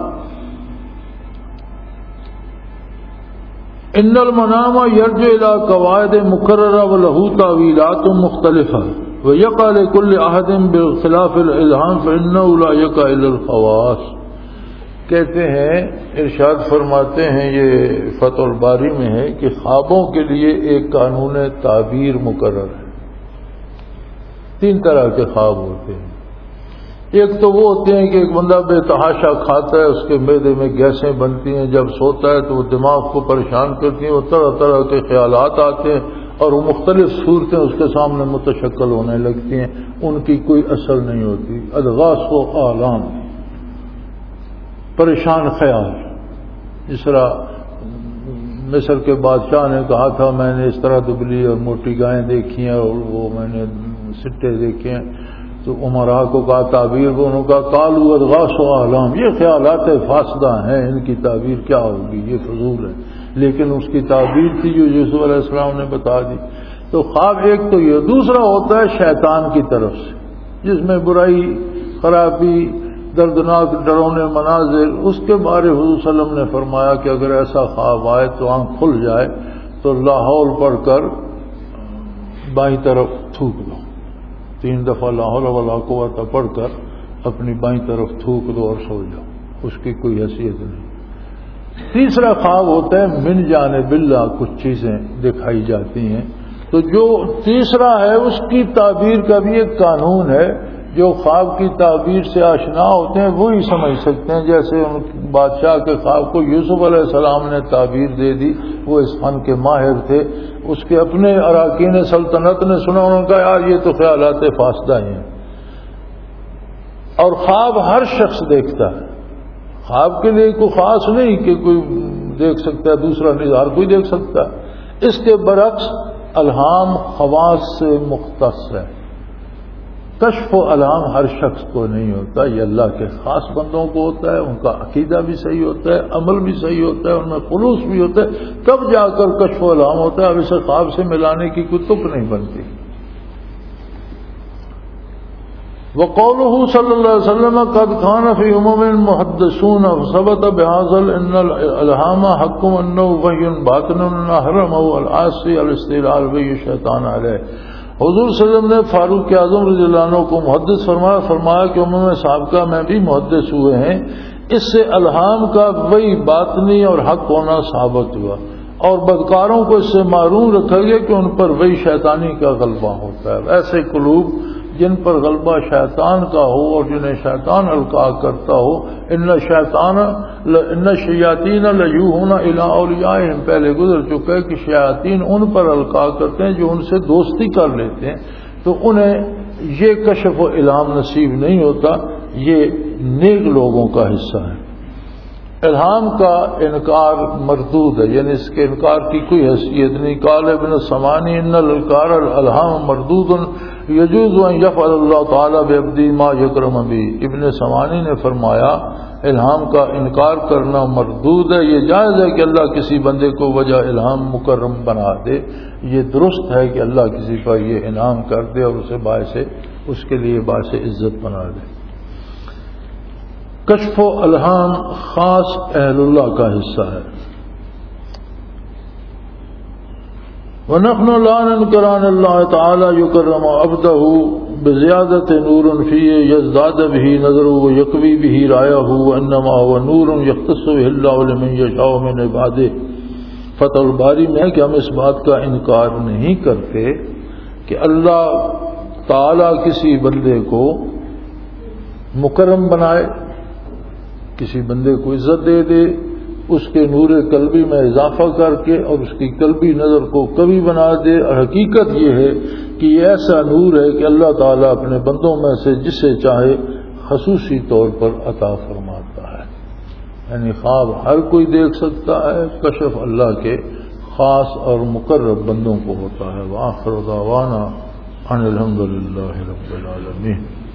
ان المنام یرجع الی قواعد مقررہ وله تعویلات مختلفہ ویقع لکل احد بخلاف الالہام فانہ لا یقع الا الخواص۔ کہتے ہیں، ارشاد فرماتے ہیں، یہ فتح الباری میں ہے کہ خوابوں کے لیے ایک قانون تعبیر مقرر ہے۔ تین طرح کے خواب ہوتے ہیں۔ ایک تو وہ ہوتے ہیں کہ ایک بندہ بے تحاشا کھاتا ہے، اس کے معدے میں گیسیں بنتی ہیں، جب سوتا ہے تو وہ دماغ کو پریشان کرتی ہیں، وہ طرح طرح کے خیالات آتے ہیں اور وہ مختلف صورتیں اس کے سامنے متشکل ہونے لگتی ہیں، ان کی کوئی اثر نہیں ہوتی۔ اضغاث و آلام، پریشان خیال۔ جس طرح مصر کے بادشاہ نے کہا تھا میں نے اس طرح دبلی اور موٹی گائیں دیکھی ہیں اور وہ میں نے سٹے دیکھے ہیں، تو عمراء کو کہا تعبیر کو، انہوں نے کہا قالوا اضغاث و احلام، یہ خیالات فاسدہ ہیں، ان کی تعبیر کیا ہوگی، یہ فضول ہے۔ لیکن اس کی تعبیر تھی جو یوسف علیہ السلام نے بتا دی۔ تو خواب ایک تو یہ، دوسرا ہوتا ہے شیطان کی طرف سے، جس میں برائی، خرابی، دردناک ڈرونے مناظر۔ اس کے بارے حضور صلی اللہ علیہ وسلم نے فرمایا کہ اگر ایسا خواب آئے تو آنکھ کھل جائے تو لا حول پڑھ کر بائیں طرف تھوک دو، تین دفعہ لا حول ولا قوت پڑھ کر اپنی بائیں طرف تھوک دو اور سو جاؤ، اس کی کوئی حیثیت نہیں۔ تیسرا خواب ہوتا ہے من جانب اللہ، کچھ چیزیں دکھائی جاتی ہیں، تو جو تیسرا ہے اس کی تعبیر کا بھی ایک قانون ہے۔ جو خواب کی تعبیر سے آشنا ہوتے ہیں وہی سمجھ سکتے ہیں، جیسے ان بادشاہ کے خواب کو یوسف علیہ السلام نے تعبیر دے دی، وہ اس فن کے ماہر تھے، اس کے اپنے اراکین سلطنت نے سنا، انہوں نے کہا یار یہ تو خیالات فاسدہ ہیں۔ اور خواب ہر شخص دیکھتا ہے، خواب کے لیے کوئی خاص نہیں کہ کوئی دیکھ سکتا ہے دوسرا نہیں، ہر کوئی دیکھ سکتا ہے۔ اس کے برعکس الہام خواص سے مختص ہے، کشف و الہام ہر شخص کو نہیں ہوتا، یہ اللہ کے خاص بندوں کو ہوتا ہے، ان کا عقیدہ بھی صحیح ہوتا ہے، عمل بھی صحیح ہوتا ہے، ان میں خلوص بھی ہوتا ہے، تب جا کر کشف و الہام ہوتا ہے۔ اب اسے خواب سے ملانے کی کوئی تک نہیں بنتی۔ وقوله صلی اللہ علیہ وسلم قد كان في امم محدثون ثبت بهذا ان الالهام حق انه وحي باطن حرمه العاصي الاستدلال به الشیطان علیہ۔ حضور صلی اللہ علیہ وسلم نے فاروق اعظم رضی اللہ عنہ کو محدث فرمایا فرمایا کہ امم سابقہ میں بھی محدث ہوئے ہیں، اس سے الہام کا وہی باطنی اور حق ہونا ثابت ہوا، اور بدکاروں کو اس سے معروم رکھا گیا کہ ان پر وہی شیطانی کا غلبہ ہوتا ہے۔ ایسے قلوب جن پر غلبہ شیطان کا ہو اور جنہیں شیطان القاء کرتا ہو، ان شیطان ان الشیاطین لیوحون الی اولیائہم، پہلے گزر چکا ہے کہ شیاطین ان پر القاء کرتے ہیں جو ان سے دوستی کر لیتے ہیں، تو انہیں یہ کشف و الہام نصیب نہیں ہوتا، یہ نیک لوگوں کا حصہ ہے۔ الہام کا انکار مردود ہے، یعنی اس کے انکار کی کوئی حیثیت نہیں۔ قال ابن السمانی ان الانکار الالہام مردود یجوز ان یفعل اللہ تعالی بعبدی ما یکرم بھی۔ ابن سمانی نے فرمایا الہام کا انکار کرنا مردود ہے، یہ جائز ہے کہ اللہ کسی بندے کو وجہ الہام مکرم بنا دے، یہ درست ہے کہ اللہ کسی پر یہ انعام کر دے اور اسے باعث اس کے لیے باعث عزت بنا دے۔ کشف و الہام خاص اہل اللہ کا حصہ ہے۔ وَنَحْنُ لَا نَنْكِرُ أَنَّ اللَّهَ تَعَالَى يُكَرِّمُ عَبْدَهُ بِزِيَادَةِ نُورٍ فِيهِ يَزْدَادُ بِهِ نَظَرُهُ وَيَقْوِي بِهِ رَأْيُهُ وَإِنَّمَا هُوَ نُورٌ يَخْتَصُّ بِهِ اللَّهُ لِمَن يَشَاءُ مِنْ عِبَادِهِ۔ فتح الباری میں ہے کہ ہم اس بات کا انکار نہیں کرتے کہ اللہ تعالی کسی بندے کو مکرم بنائے، کسی بندے کو عزت دے دے، اس کے نور قلبی میں اضافہ کر کے اور اس کی قلبی نظر کو قوی بنا دے۔ اور حقیقت یہ ہے کہ یہ ایسا نور ہے کہ اللہ تعالیٰ اپنے بندوں میں سے جسے چاہے خصوصی طور پر عطا فرماتا ہے، یعنی خواب ہر کوئی دیکھ سکتا ہے، کشف اللہ کے خاص اور مقرب بندوں کو ہوتا ہے۔ وآخر دعوانا ان الحمد للہ رب العالمین۔